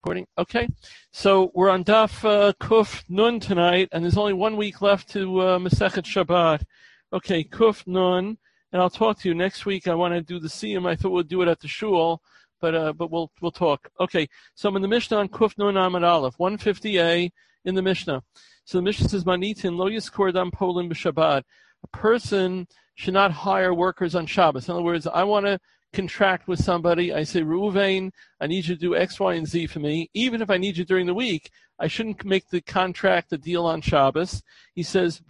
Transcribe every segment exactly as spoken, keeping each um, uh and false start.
Recording. Okay, so we're on Daf uh, Kuf Nun tonight, and there's only one week left to uh, Masechet Shabbat. Okay, Kuf Nun, and I'll talk to you next week. I want to do the Siyum. I thought we'll do it at the shul, but uh, but we'll we'll talk. Okay, so I'm in the Mishnah on Kuf Nun Amud Aleph, one fifty A in the Mishnah. So the Mishnah says, Manitin lo yiskor dam polim b'Shabbat. A person should not hire workers on Shabbos. In other words, I want to contract with somebody. I say, Reuven, I need you to do X, Y, and Z for me. Even if I need you during the week, I shouldn't make the contract, the deal on Shabbos. He says,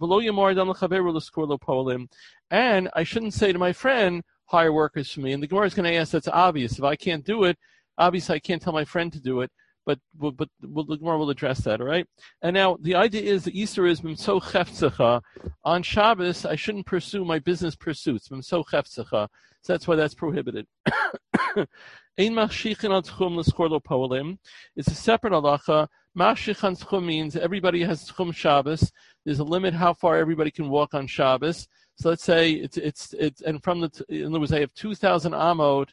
and I shouldn't say to my friend, hire workers for me. And the Gemara is going to ask, that's obvious. If I can't do it, obviously I can't tell my friend to do it. But but, but the Gemara will address that, all right? And now the idea is that Easter is Mimso Cheftzecha. On Shabbos, I shouldn't pursue my business pursuits. Mimso Cheftzecha. So that's why that's prohibited. Ein machshichin al tchum l'skor lo polim. It's a separate halacha. Machshich on tchum means everybody has tchum Shabbos. There's a limit how far everybody can walk on Shabbos. So let's say it's it's it's and from the in other words, I have two thousand amot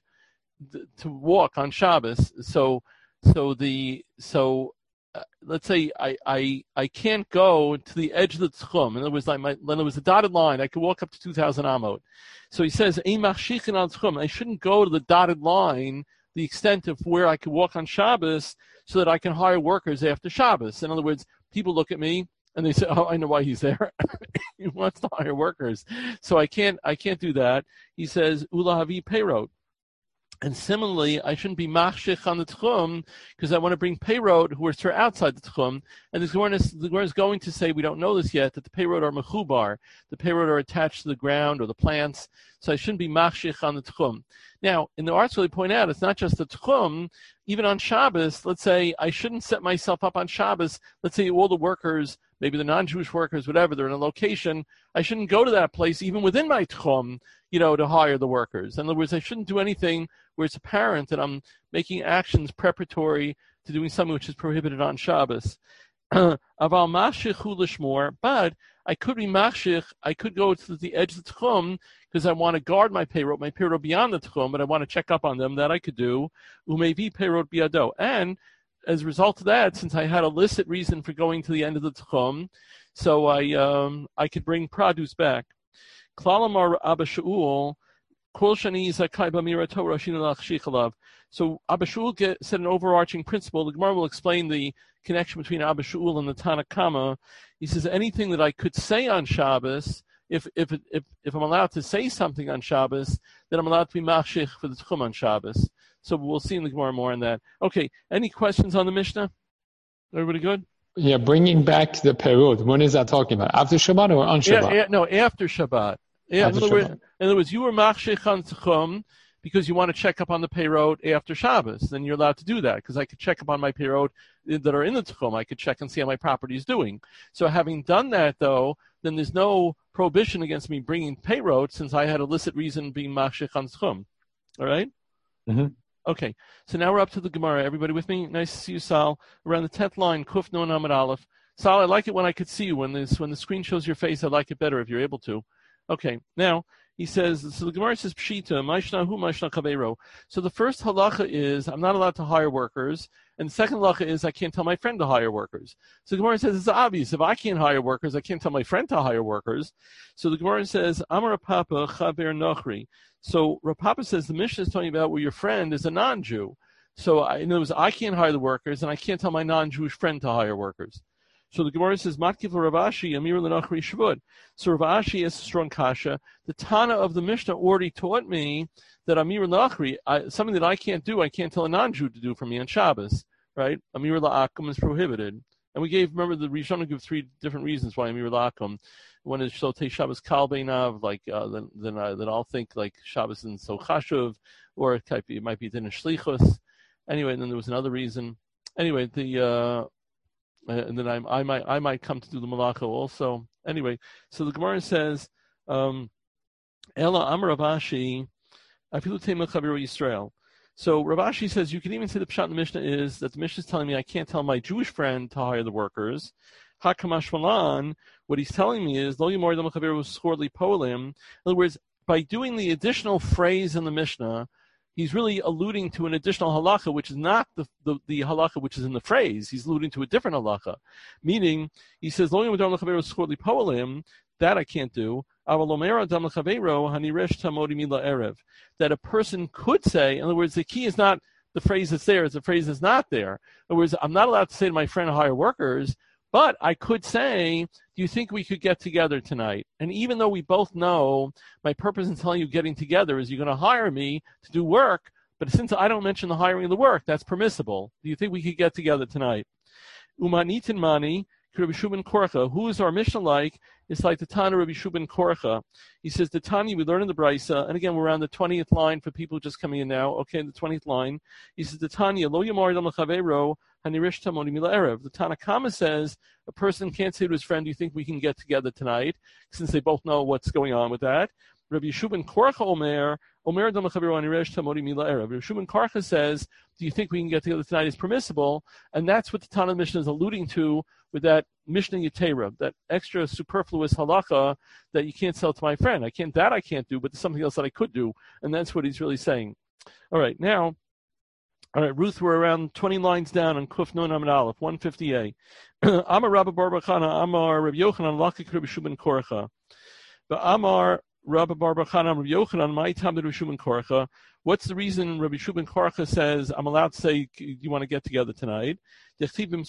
to walk on Shabbos. So so the so. Uh, let's say I, I I can't go to the edge of the tchum. In other words, like my, when there was a dotted line, I could walk up to two thousand amot. So he says, Ein machshichin al tchum. I shouldn't go to the dotted line, the extent of where I could walk on Shabbos, so that I can hire workers after Shabbos. In other words, people look at me and they say, oh, I know why he's there. He wants to hire workers. So I can't I can't do that. He says, Ulahavi peirot. And similarly, I shouldn't be machshich on the tchum because I want to bring peyrot who are outside the tchum. And the Gemara is, the Gemara is going to say, we don't know this yet, that the peyrot are mechubar. The peyrot are attached to the ground or the plants. So I shouldn't be machshich on the tchum. Now, in the arts, they point out, it's not just the tchum. Even on Shabbos, let's say I shouldn't set myself up on Shabbos. Let's say all the workers, maybe the non-Jewish workers, whatever, they're in a location. I shouldn't go to that place, even within my tchum, you know, to hire the workers. In other words, I shouldn't do anything where it's apparent that I'm making actions preparatory to doing something which is prohibited on Shabbos. Aval machshich hu lishmor, but I could be machshich, I could go to the edge of the tchum because I want to guard my peyrot, my peyrot beyond the tchum, but I want to check up on them. That I could do. Umevi peyrot biado. And as a result of that, since I had a licit reason for going to the end of the tchum, so I um, I could bring produce back. Klalamar Abba Shaul, Kol Shani Zakai Bamira Torah Shinalach Shichalav. So Abba Shaul said an overarching principle. The Gemara will explain the connection between Abba Shaul and the Tanakama. He says anything that I could say on Shabbos, if if if if I'm allowed to say something on Shabbos, then I'm allowed to be machshich for the tchum on Shabbos. So we'll see in the Gemara more on that. Okay, any questions on the Mishnah? Everybody good? Yeah, bringing back the perut. When is that talking about? After Shabbat or on Shabbat? Yeah, yeah, no, after Shabbat. Yeah, after in, other words, in other words, you were machshich on tchum because you want to check up on the peyrot after Shabbos. Then you're allowed to do that because I could check up on my peyrot that are in the tchum. I could check and see how my property is doing. So having done that, though, then there's no prohibition against me bringing peyrot since I had a licit reason being machshich on tchum. All right? Mm-hmm. Okay, so now we're up to the Gemara. Everybody with me? Nice to see you, Sal. Around the tenth line, Kuf Nun Amud Aleph. Sal, I like it when I could see you. When this, when the screen shows your face, I like it better if you're able to. Okay, now he says, so the Gemara says, Pshita, Maishna hu Maishna Kaveiro. So the first halacha is, I'm not allowed to hire workers. And the second halacha is, I can't tell my friend to hire workers. So the Gemara says, it's obvious. If I can't hire workers, I can't tell my friend to hire workers. So the Gemara says, Amar Papa Chaber Nochri. So Rav Papa says, the Mishnah is talking about where your friend is a non-Jew. So I, in other words, I can't hire the workers, and I can't tell my non-Jewish friend to hire workers. So the Gemara says, Matkiv Rav Ashi, Amir L'Nochri Shavud. So Rav Ashi is a strong kasha. The Tana of the Mishnah already taught me that Amir L'Nochri, something that I can't do, I can't tell a non-Jew to do for me on Shabbos, right? Amir L'Akum is prohibited. And we gave, remember, the Rishonim give three different reasons why Amir L'Akum. One is Shotei Shabbos Kal Beinav, like, uh, then, then, uh, then I'll think like Shabbos isn't so chashuv, or it might be, it might be din shlichus. Anyway, and then there was another reason. Anyway, the, uh, and then I, I might, I might come to do the malacha also. Anyway, so the Gemara says, um, Ela Amar Rav Ashi, Afilu Tema Chaviru Yisrael. So Rav Ashi says you can even say the pshat in the Mishnah is that the Mishnah is telling me I can't tell my Jewish friend to hire the workers. Hakamash Malan, what he's telling me is, Lo Yimor Dam Chaviru Schorli Polim. In other words, by doing the additional phrase in the Mishnah, he's really alluding to an additional halacha, which is not the, the, the halacha which is in the phrase. He's alluding to a different halacha. Meaning, he says, that I can't do. That a person could say, in other words, the key is not the phrase that's there, it's the phrase that's not there. In other words, I'm not allowed to say to my friend, hire workers, but I could say, do you think we could get together tonight? And even though we both know my purpose in telling you getting together is you're going to hire me to do work, but since I don't mention the hiring of the work, that's permissible. Do you think we could get together tonight? Umanitin mani, Rabbi Shubin Korcha. Who is our Mishnah like? It's like the Tana Rabbi Shubin Korcha. He says, the Tanya, we learn in the Brisa, and again, we're on the twentieth line for people just coming in now. Okay, the twentieth line. He says, the Tanya, Lo Yamar Dam L'Chavero, Hanirish Tamoni Mila Erev. The Tana Kama says, a person can't say to his friend, do you think we can get together tonight? Since they both know what's going on with that. Rabbi Shubin Korcha Omer, Omer Dam L'Chavero, Hanirish Tamoni Mila Erev. Rabbi Shubin Korcha says, do you think we can get together tonight is permissible? And that's what the Tana Mishnah is alluding to with that Mishnah Yetera, that extra superfluous halacha that you can't sell to my friend. I can't, that I can't do, but there's something else that I could do. And that's what he's really saying. All right, now, all right, Ruth, we're around twenty lines down on Kuf Nun Amid Aleph, one fifty-eight. Amar Rabba Bar Bachana, Amar Rabbi Yochanan, Lakik Rabbi Shubin Korcha. But Amar Rabba Bar Bachana, Rabbi Yochanan, my time to Rabbi Shubin Korcha. What's the reason Rabbi Shubin Korcha says, I'm allowed to say, you want to get together tonight? He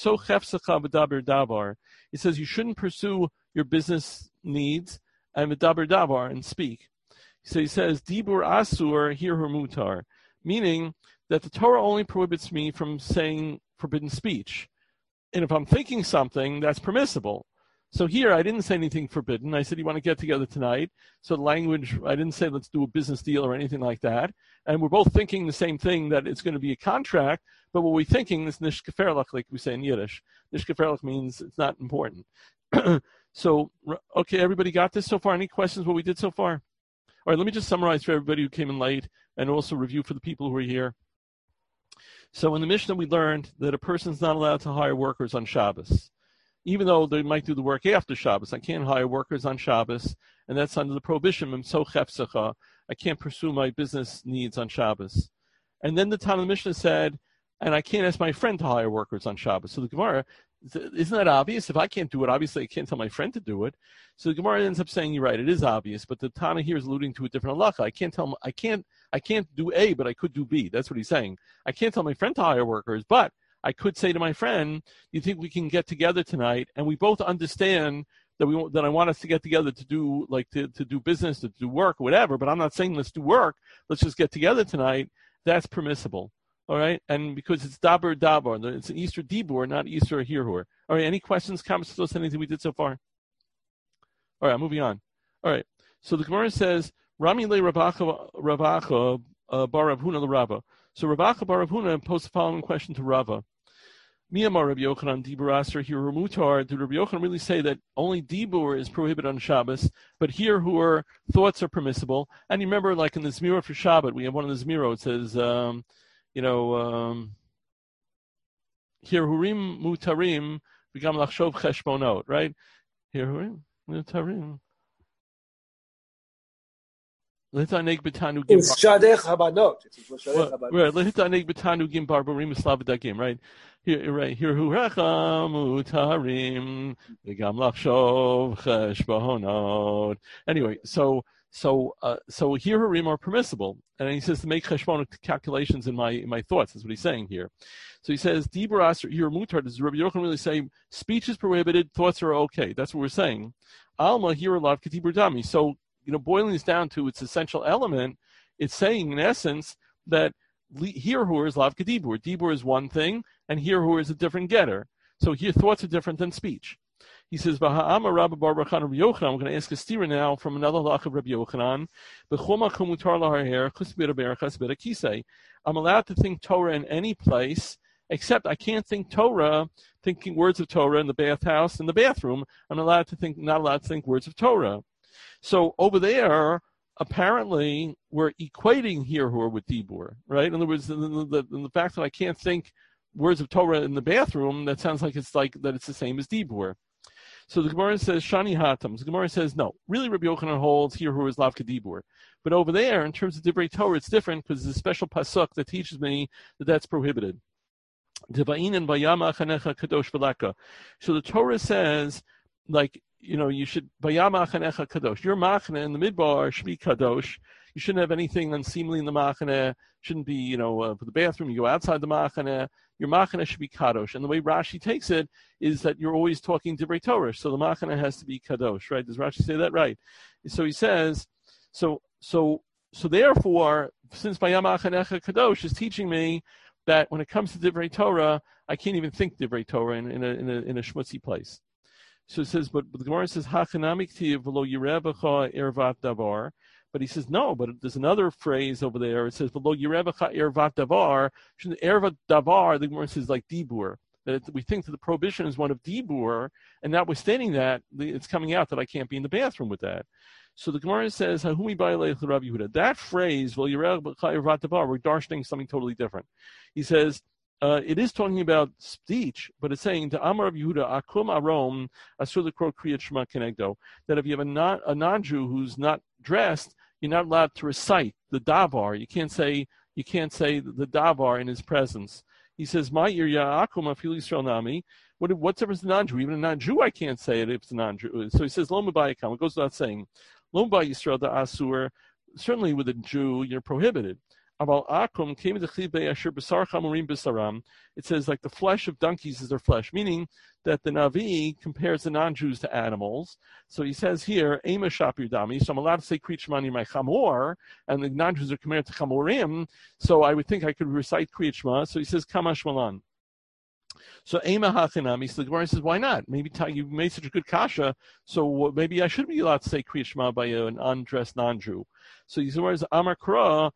says, you shouldn't pursue your business needs and v'daber davar and speak. So he says, Dibur asur hirur mutar, meaning that the Torah only prohibits me from saying forbidden speech. And if I'm thinking something, that's permissible. So here, I didn't say anything forbidden. I said, you want to get together tonight? So the language, I didn't say, let's do a business deal or anything like that. And we're both thinking the same thing, that it's going to be a contract, but what we're thinking is nishkeferlach, like we say in Yiddish. Nishkeferlach means it's not important. So, okay, everybody got this so far? Any questions what we did so far? All right, let me just summarize for everybody who came in late and also review for the people who are here. So in the Mishnah, we learned that a person's not allowed to hire workers on Shabbos, even though they might do the work after Shabbos. I can't hire workers on Shabbos, and that's under the prohibition. I can't pursue my business needs on Shabbos. And then the Tana Mishnah said, and I can't ask my friend to hire workers on Shabbos. So the Gemara, isn't that obvious? If I can't do it, obviously I can't tell my friend to do it. So the Gemara ends up saying, you're right, it is obvious, but the Tana here is alluding to a different halacha. I can't tell, I can't, I can't do A, but I could do B. That's what he's saying. I can't tell my friend to hire workers, but I could say to my friend, you think we can get together tonight? And we both understand that we that I want us to get together to do like to, to do business, to do work, or whatever. But I'm not saying let's do work. Let's just get together tonight. That's permissible. All right, and because it's dabar dabar, it's an Easter dibur, not Easter hirhur. All right, any questions, comments, thoughts, anything we did so far? All right, moving on. All right, so the Gemara says Rami le Ravacha Ravacha uh, bar Rav Huna le Rava. So Ravacha bar Rav Huna posed the following question to Rava. Miyamar Rabbi Yochanan dibur aser hirhur mutar. Did Rabbi Yochanan really say that only dibur is prohibited on Shabbos, but hirhur thoughts are permissible? And you remember, like in the Zmira for Shabbat, we have one of the Zmira. It says. Um, You know, um, Hirhurim mutarim v'gam lachshov cheshbonot, right? Hirhurim mutarim. L'hitaneg b'tanu gim. It's shadech habanot. Right. L'hitaneg b'tanu gim barbarim eslavadagim, right? Here, right. Hirhurecha mutarim v'gam lachshov cheshbonot. Anyway, so. So, uh, so here Harim are permissible, and he says to make cheshbon calculations in my in my thoughts. That's what he's saying here. So he says, Dibur aser here mutar. Does Rabbi Yochanan really say speech is prohibited, thoughts are okay? That's what we're saying. Alma here lav ketibur dami. So you know, boiling this down to its essential element, it's saying in essence that here who is lav kedibur. Dibur is one thing, and here who is a different getter. So here thoughts are different than speech. He says, Baha'ama Rabba Bar Bachana Rabbi Yochanan. I'm going to ask a stira now from another halach of Rabbi Yochanan. I'm allowed to think Torah in any place, except I can't think Torah, thinking words of Torah in the bathhouse, in the bathroom. I'm allowed to think, not allowed to think words of Torah. So over there, apparently, we're equating hirhur with dibur, right? In other words, the, the, the, the fact that I can't think words of Torah in the bathroom, that sounds like it's like that it's the same as dibur. So the Gemara says, Shani Hatam. The Gemara says, no. Really, Rabbi Yochanan holds here who is Lav Kedibur. But over there, in terms of Divrei Torah, it's different because there's a special pasuk that teaches me that that's prohibited. So the Torah says, like, you know, you should, Vayama Chanecha Kadosh. Your machane in the midbar should be Kadosh. You shouldn't have anything unseemly in the machane. Shouldn't be, you know, uh, for the bathroom, you go outside the machane. Your machane should be Kadosh. And the way Rashi takes it is that you're always talking Divrei Torah. So the machane has to be Kadosh, right? Does Rashi say that? Right. So he says, so, so, so therefore, since Vayama Chanecha Kadosh is teaching me that when it comes to Divrei Torah, I can't even think Divrei Torah in, in, a, in, a, in a schmutzy place. So it says, but, but the Gemara says, Hachanamik tiv v'lo yirebecha ervat davar. But he says, no, but there's another phrase over there. It says, v'lo yirebecha ervat davar. Ervat davar, the Gemara says, like dibur. That it, we think that the prohibition is one of dibur, and notwithstanding that, it's coming out that I can't be in the bathroom with that. So the Gemara says, Hahumi ba'alei Rabbi Yehuda. That phrase, v'lo yirebecha ervat davar, we're darshaning something totally different. He says, Uh, it is talking about speech, but it's saying to Amar of Yehuda, Akum Arom, Asur L'Kro Kriyat Shema Kenegdo, that if you have a, non, a non-Jew who's not dressed, you're not allowed to recite the davar. You can't say you can't say the davar in his presence. He says, My Irya Akum Afil Yisrael Nami. What, what's difference to non-Jew? Even a non-Jew, I can't say it if it's a non-Jew. So he says, Lo M'bayikam. It goes without saying, Lo M'bay Yisrael da Asur. Certainly with a Jew, you're prohibited. It says like the flesh of donkeys is their flesh, meaning that the Navi compares the non-Jews to animals. So he says here, Ema Shapir Dami, so I'm allowed to say Kriyat Shema my Chamor, and the non-Jews are compared to Chamorim, so I would think I could recite Kriyat Shema. So he says, Kamash Malan. So Ema Hachinami, so the Gemara says, why not? Maybe you made such a good kasha, so maybe I should be allowed to say Kriyat Shema by an undressed non-Jew. So he says, Amar Kra,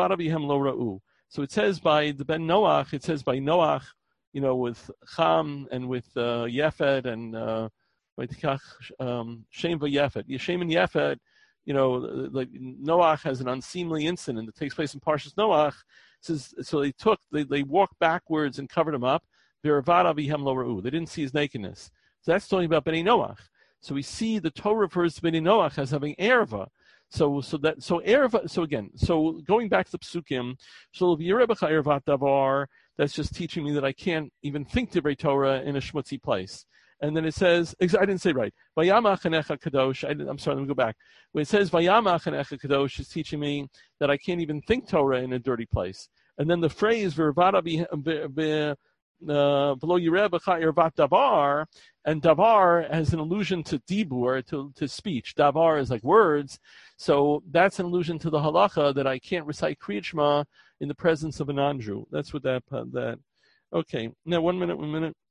so it says by the Ben Noach, it says by Noach, you know, with Cham and with uh, Yefet and uh, um, Shem v'Yefet. Yeshem and Yefet, you know, like Noach has an unseemly incident that takes place in Parshas Noach. It says, so they took, they, they walked backwards and covered him up. They didn't see his nakedness. So that's talking about Bnei Noach. So we see the Torah refers to Bnei Noach as having erva. So, so that, so erva. So again, so going back to the psukim, so v'yirebecha ervat davar. That's just teaching me that I can't even think Divrei Torah in a schmutzy place. And then it says, I didn't say right. Vayamach hanecha kadosh. I I'm sorry. Let me go back. When it says vayamach hanecha kadosh, it's teaching me that I can't even think Torah in a dirty place. And then the phrase v'ervada be below yirebecha ervat davar. And davar has an allusion to dibur, to, to speech. Davar is like words. So that's an allusion to the halacha that I can't recite Kriyat Shema in the presence of a non-Jew. That's what that, uh, that. Okay. Now, one minute, one minute.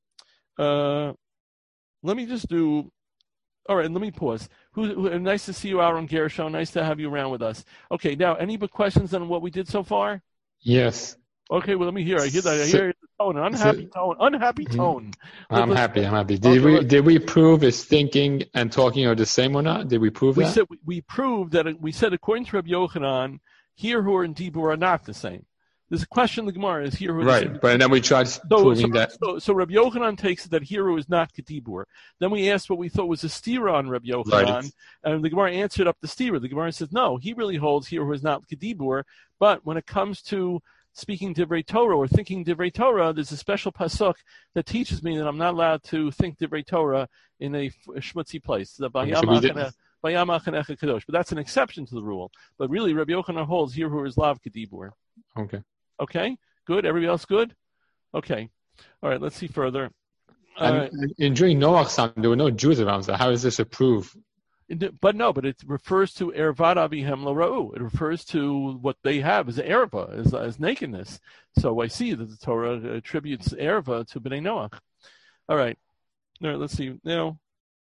Uh, let me just do, all right, let me pause. Who, who, nice to see you, Aaron Gershon. Nice to have you around with us. Okay, now, any questions on what we did so far? Yes. Okay, well, let me hear. I hear that. I hear the tone, an unhappy tone, unhappy tone. I'm happy. I'm happy. Did okay, we did we prove is thinking and talking are the same or not? Did we prove we that? Said, we, we proved that. We said according to Rabbi Yochanan, here who are in Dibur are not the same. There's a question in the Gemara is here who right, the but then we tried so, proving so, that. So, so Rabbi Yochanan takes it that Hero is not Kedibur. Then we asked what we thought was a stira on Rabbi Yochanan, right. And the Gemara answered up the stira. The Gemara says no, he really holds Hero is not Kedibur. But when it comes to speaking Divrei Torah or thinking Divrei Torah, there's a special pasuk that teaches me that I'm not allowed to think Divrei Torah in a, a schmutzy place. The Bayamach and Echa Kadosh. But that's an exception to the rule. But really, Rabbi Yochanan holds here who is Lav Kedibur. Okay. Okay, good. Everybody else good? Okay. All right, let's see further. And, right. and during Noach's time, there were no Jews around, so how is this a proof? But no, but it refers to ervat avihem lo ra'u. It refers to what they have as erva, as, as nakedness. So I see that the Torah attributes erva to Bnei Noach. All right. All right, let's see. Now,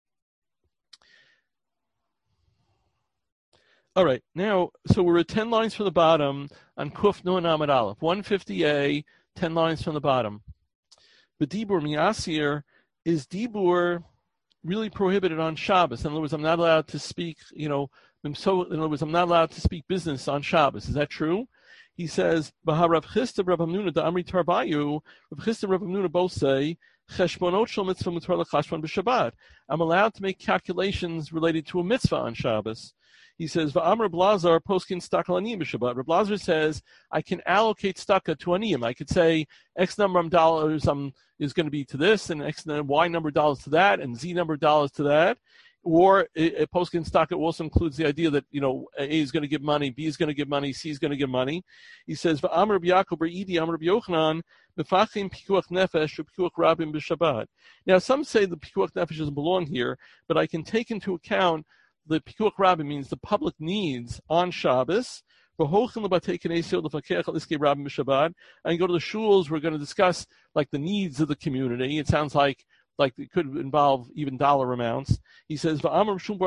all right. Now, so we're at ten lines from the bottom on Kuf Nun Amud Aleph. one fifty A, ten lines from the bottom. But Dibur Mi'asir is Dibur really prohibited on Shabbos. In other words, I'm not allowed to speak, you know, so in other words, I'm not allowed to speak business on Shabbos. Is that true? He says, Rav Chisda, Rav Hamnuna, da Amri Tarbayu, Rav Chisda and Rav Hamnuna both say, Cheshbonot shel mitzvah mutar lechashbon b'Shabbat. I'm allowed to make calculations related to a mitzvah on Shabbos. He says, V'amr Blazar poskin staka l'aniyim b'Shabbat. Reb Blazar says, I can allocate staka to aniyim. I could say X number of dollars um, is going to be to this, and X Y number of dollars to that, and Z number of dollars to that. Or a poskin staka also includes the idea that, you know, A is going to give money, B is going to give money, C is going to give money. He says, V'amr b'Yaakov b'Idi, Amr b'Yochanan, b'fachim pikuach nefesh u'pikuach rabim b'Shabbat. Now, some say the pikuach nefesh doesn't belong here, but I can take into account the pikuach rabim means the public needs on Shabbos. I can go to the shuls. We're going to discuss like the needs of the community. It sounds like like it could involve even dollar amounts. He says, the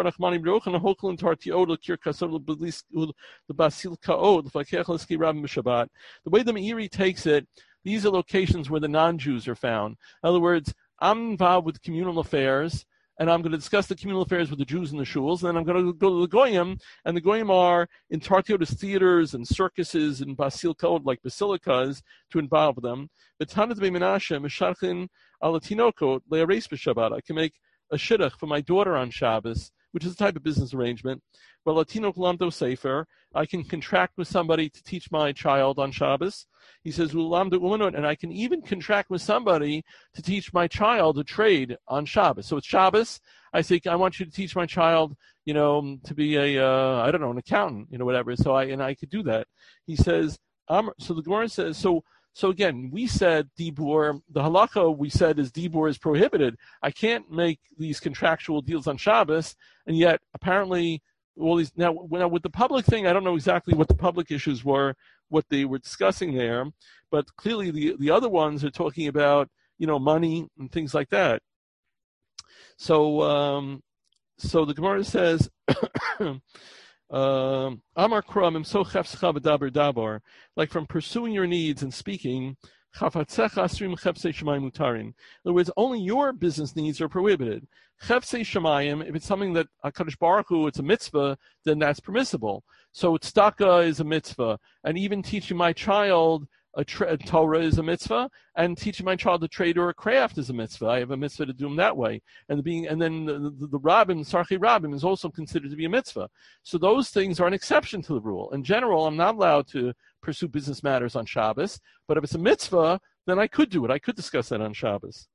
way the Meiri takes it, these are locations where the non-Jews are found. In other words, I'm involved with communal affairs, and I'm going to discuss the communal affairs with the Jews in the shuls, and then I'm going to go to the Goyim, and the Goyim are in Tartiotis theaters and circuses and basilka, like basilicas, to involve them. But Tanat Menashe, Meshachin Alatinoko, Le'ares b'Shabbat. I can make a shidduch for my daughter on Shabbos, which is a type of business arrangement. Well, Latino Lamdo Sefer, I can contract with somebody to teach my child on Shabbos. He says, and I can even contract with somebody to teach my child a trade on Shabbos. So it's Shabbos. I say, I want you to teach my child, you know, to be a, uh, I don't know, an accountant, you know, whatever. So I, and I could do that. He says, um, so the Gemara says, so, so again, we said dibur, the halakha we said is dibur is prohibited. I can't make these contractual deals on Shabbos, and yet apparently all these, now, now with the public thing, I don't know exactly what the public issues were, what they were discussing there, but clearly the, the other ones are talking about, you know, money and things like that. So, um, so the Gemara says, Amar Kram im so chefscha v'daber dabar, like from pursuing your needs and speaking, chafatzecha asrim chefsei shemayim mutarin. In other words, only your business needs are prohibited. Chefsei shemayim, if it's something that HaKadosh Baruch Hu, it's a mitzvah, then that's permissible. So tzedakah is a mitzvah, and even teaching my child a, tra- a Torah is a mitzvah, and teaching my child a trade or a craft is a mitzvah. I have a mitzvah to do them that way. And the being, and then the, the, the rabbim, sarchi rabbim, is also considered to be a mitzvah. So those things are an exception to the rule. In general, I'm not allowed to pursue business matters on Shabbos, but if it's a mitzvah, then I could do it. I could discuss that on Shabbos.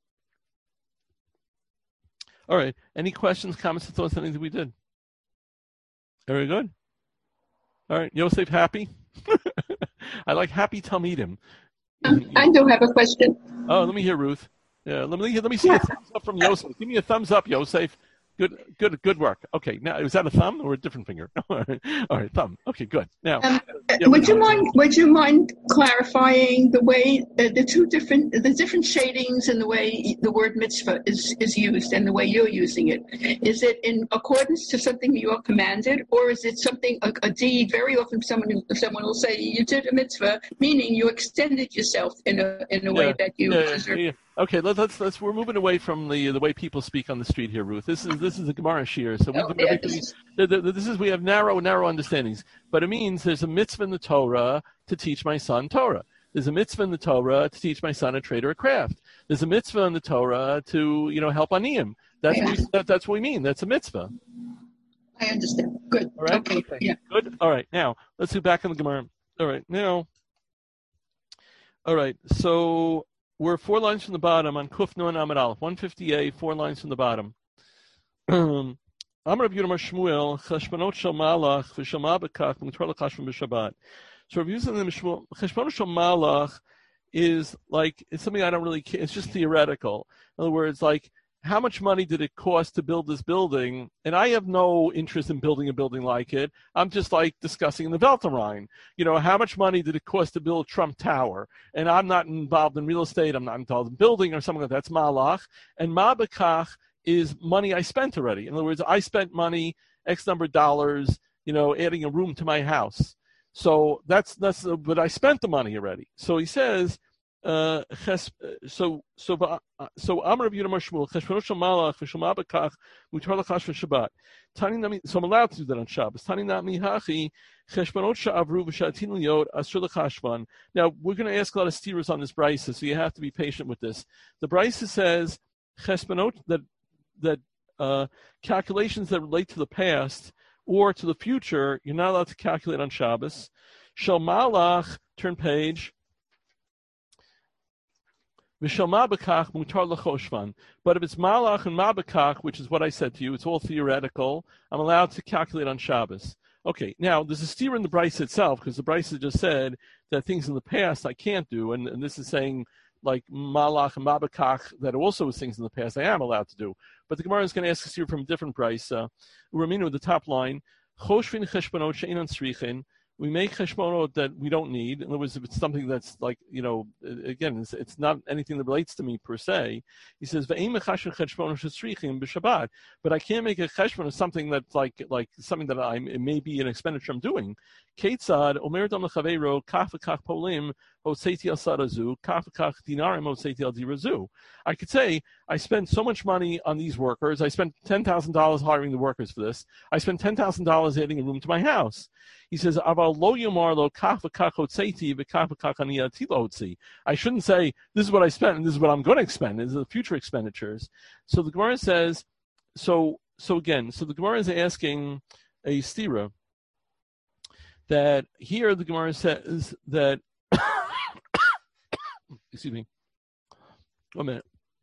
All right. Any questions, comments, or thoughts on anything we did? Very good. All right. Yosef, happy? I like happy Talmidim. Um, I do have a question. Oh, let me hear Ruth. Yeah, let me let me see yeah. a thumbs up from Yosef. Give me a thumbs up, Yosef. Good, good, good work. Okay, now is that a thumb or a different finger? All right, all right, thumb. Okay, good. Now, um, yeah, would you mind? Would you mind clarifying the way uh, the two different, the different shadings in the way the word mitzvah is is used and the way you're using it? Is it in accordance to something you are commanded, or is it something a, a deed? Very often, someone someone will say you did a mitzvah, meaning you extended yourself in a in a yeah, way that you. Yeah, yeah, yeah. Okay, let's, let's let's we're moving away from the the way people speak on the street here, Ruth. This is this is a Gemara shir, so we oh, yeah, this, is... this is we have narrow narrow understandings, but it means there's a mitzvah in the Torah to teach my son Torah. There's a mitzvah in the Torah to teach my son a trade or a craft. There's a mitzvah in the Torah to you know help aniyim. That's what we, that, that's what we mean. That's a mitzvah. I understand. Good. All right. Okay. okay. Yeah. Good. All right. Now let's go back in the Gemara. All right. Now. All right. So. We're four lines from the bottom on Kuf Nun Amud Aleph, one fifty-eight, four lines from the bottom. Amar Rav Yehuda Shmuel, Cheshbonot Shel Malach v'Shel Ma B'Kach Mutar L'Chashbon B'Shabbat. So Rav Yehuda Shmuel, Cheshbonot Shel Malach is like, it's something I don't really care. It's just theoretical. In other words, like, how much money did it cost to build this building? And I have no interest in building a building like it. I'm just like discussing in the Weltenrhein. You know, how much money did it cost to build Trump Tower? And I'm not involved in real estate. I'm not involved in building or something like that. That's Malach. And Ma B'Kach is money I spent already. In other words, I spent money, X number of dollars, you know, adding a room to my house. So that's, that's, uh, but I spent the money already. So he says, Uh, so so so Amar Rabbi Yehuda Shmuel Cheshbonot Shel Malach v'Shel Ma'abakach Mutar L'chash v'Shabbat. Tani nami, so I'm allowed to do that on Shabbos. Tani nami hachi Cheshbonot she'avru v'shatin liyot asur l'chashvan. Now we're going to ask a lot of steers on this brisa, so you have to be patient with this. The brisa says Cheshbonot that that uh, calculations that relate to the past or to the future you're not allowed to calculate on Shabbos. Shel Malach, turn page. But if it's malach and mabakach, which is what I said to you, it's all theoretical, I'm allowed to calculate on Shabbos. Okay, now there's a steer in the Bryce itself, because the Bryce just said that things in the past I can't do, and, and this is saying like malach and mabakach, that also is things in the past I am allowed to do. But the Gemara is going to ask a steer from a different Bryce. Uh, Uraminu, the top line, choshvin cheshbonot she'enon tzrichin. We make cheshbonot that we don't need. In other words, if it's something that's like, you know, again, it's, it's not anything that relates to me per se. He says, but I can't make a cheshbon of something that's like, like something that I'm, it may be an expenditure I'm doing. Ketzad, omer dam lechaveiro, kaf v'kach polim, hotzeiti al sarazu, kaf v'kach dinarim, hotzeiti al dirazu. I could say, I spent so much money on these workers. I spent ten thousand dollars hiring the workers for this. I spent ten thousand dollars adding a room to my house. He says, Aval lo yomar lo kaf v'kach hotzeiti v'kaf v'kach ani atilo hotzi. I shouldn't say, this is what I spent and this is what I'm going to expend. These are the future expenditures. So the Gemara says, so so again, so the Gemara is asking a stira that here the Gemara says that, excuse me, one minute.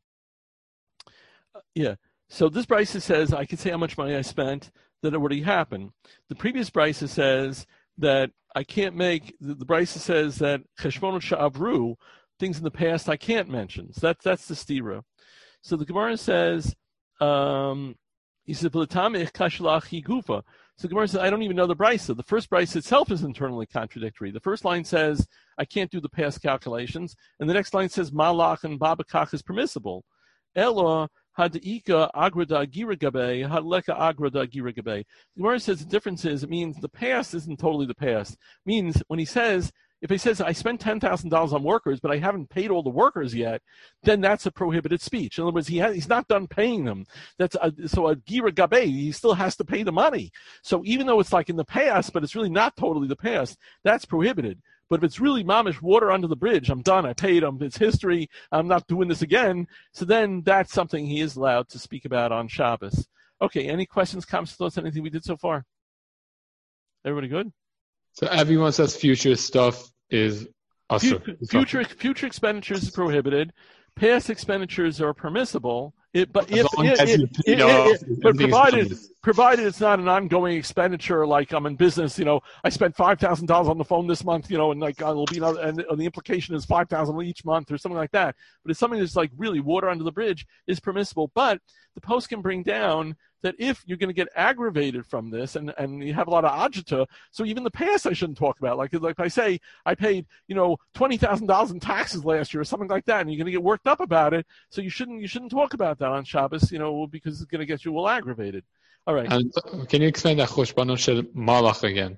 Uh, yeah, so this Brisa says I can say how much money I spent, that it already happened. The previous Brisa says that I can't make, the, the Brisa says that Cheshbonot she'avru, things in the past I can't mention. So that's, that's the stira. So the Gemara says, um, he says, B'letamich kashlach hi gufa. So the Gemara says, I don't even know the Brisa. The first Brisa itself is internally contradictory. The first line says, I can't do the past calculations. And the next line says, malach and babakach is permissible. Elo hadika agrada giragabe, hadleka agrada giragabe. The Gemara says the difference is, it means the past isn't totally the past. It means when he says, if he says, I spent ten thousand dollars on workers, but I haven't paid all the workers yet, then that's a prohibited speech. In other words, he has, he's not done paying them. That's a, so a gira gabe, he still has to pay the money. So even though it's like in the past, but it's really not totally the past, that's prohibited. But if it's really mamish, water under the bridge, I'm done, I paid him, it's history, I'm not doing this again, so then that's something he is allowed to speak about on Shabbos. Okay, any questions, comments, thoughts, anything we did so far? Everybody good? So everyone says future stuff is usher. Future, future, future expenditures is prohibited. Past expenditures are permissible. It, but if, it, it, it, it, it, but provided provided it's not an ongoing expenditure, like I'm in business, you know, I spent five thousand dollars on the phone this month, you know, and like it'll be another, and the implication is five thousand each month or something like that. But it's something that's like really water under the bridge is permissible. But the post can bring down that if you're going to get aggravated from this, and, and you have a lot of agita, so even the past I shouldn't talk about. Like like I say, I paid, you know, twenty thousand dollars in taxes last year or something like that, and you're going to get worked up about it. So you shouldn't you shouldn't talk about that on Shabbos, you know, because it's going to get you all aggravated. All right. And can you explain that Choshbonot shel Malach again?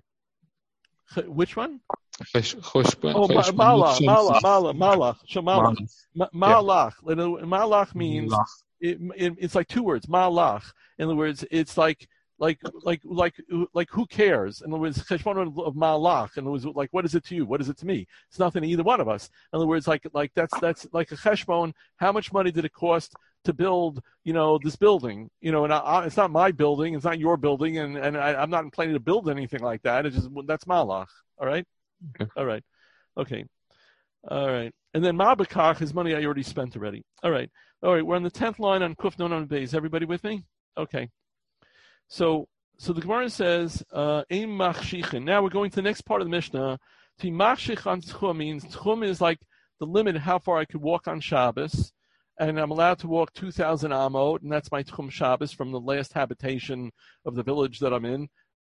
Which one? Choshbon, oh, Malach, Malach, Malach, Malach, Shel Malach. Malach. Malach means it, it, it's like two words. Malach. In other words, it's like like like like like who cares? In other words, Cheshbon of Malach. In other words, like what is it to you? What is it to me? It's nothing to either one of us. In other words, like like that's that's like a Cheshbon. How much money did it cost to build, you know, this building? You know, and I, it's not my building. It's not your building, and and I, I'm not planning to build anything like that. It's just that's Malach. All right. Okay. All right. Okay. All right. And then Mabakach is money I already spent already. All right. All right. We're on the tenth line on Kuf Non on Beis. Everybody with me? Okay. So so the Gemara says, uh, Ein machshichin. Now we're going to the next part of the Mishnah. To machshich on tchum means tchum is like the limit how far I could walk on Shabbos. And I'm allowed to walk two thousand amot, and that's my tchum Shabbos from the last habitation of the village that I'm in.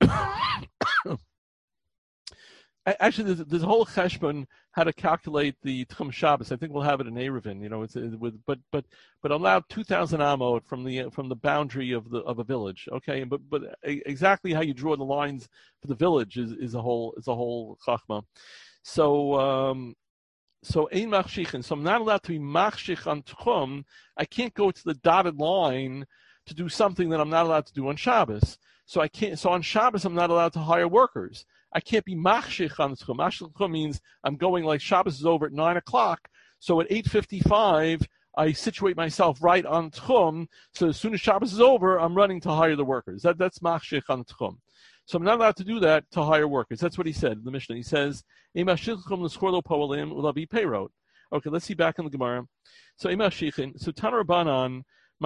Actually, there's, there's a whole cheshbon how to calculate the Tchum Shabbos. I think we'll have it in Eruvin. You know, it's it, with but but but allowed two thousand amot from the from the boundary of the of a village. Okay, but but exactly how you draw the lines for the village is, is a whole is a whole chachma. So um, so ein machshichin. So I'm not allowed to be machshich on tchum. I can't go to the dotted line to do something that I'm not allowed to do on Shabbos. So I can't. So on Shabbos, I'm not allowed to hire workers. I can't be machshich on tchum. Machshich tchum means I'm going like Shabbos is over at nine o'clock. So at eight fifty-five, I situate myself right on tchum. So as soon as Shabbos is over, I'm running to hire the workers. That that's machshich on tchum. So I'm not allowed to do that to hire workers. That's what he said in the Mishnah. He says, okay, let's see back in the Gemara. So, so Tana Rabbanan,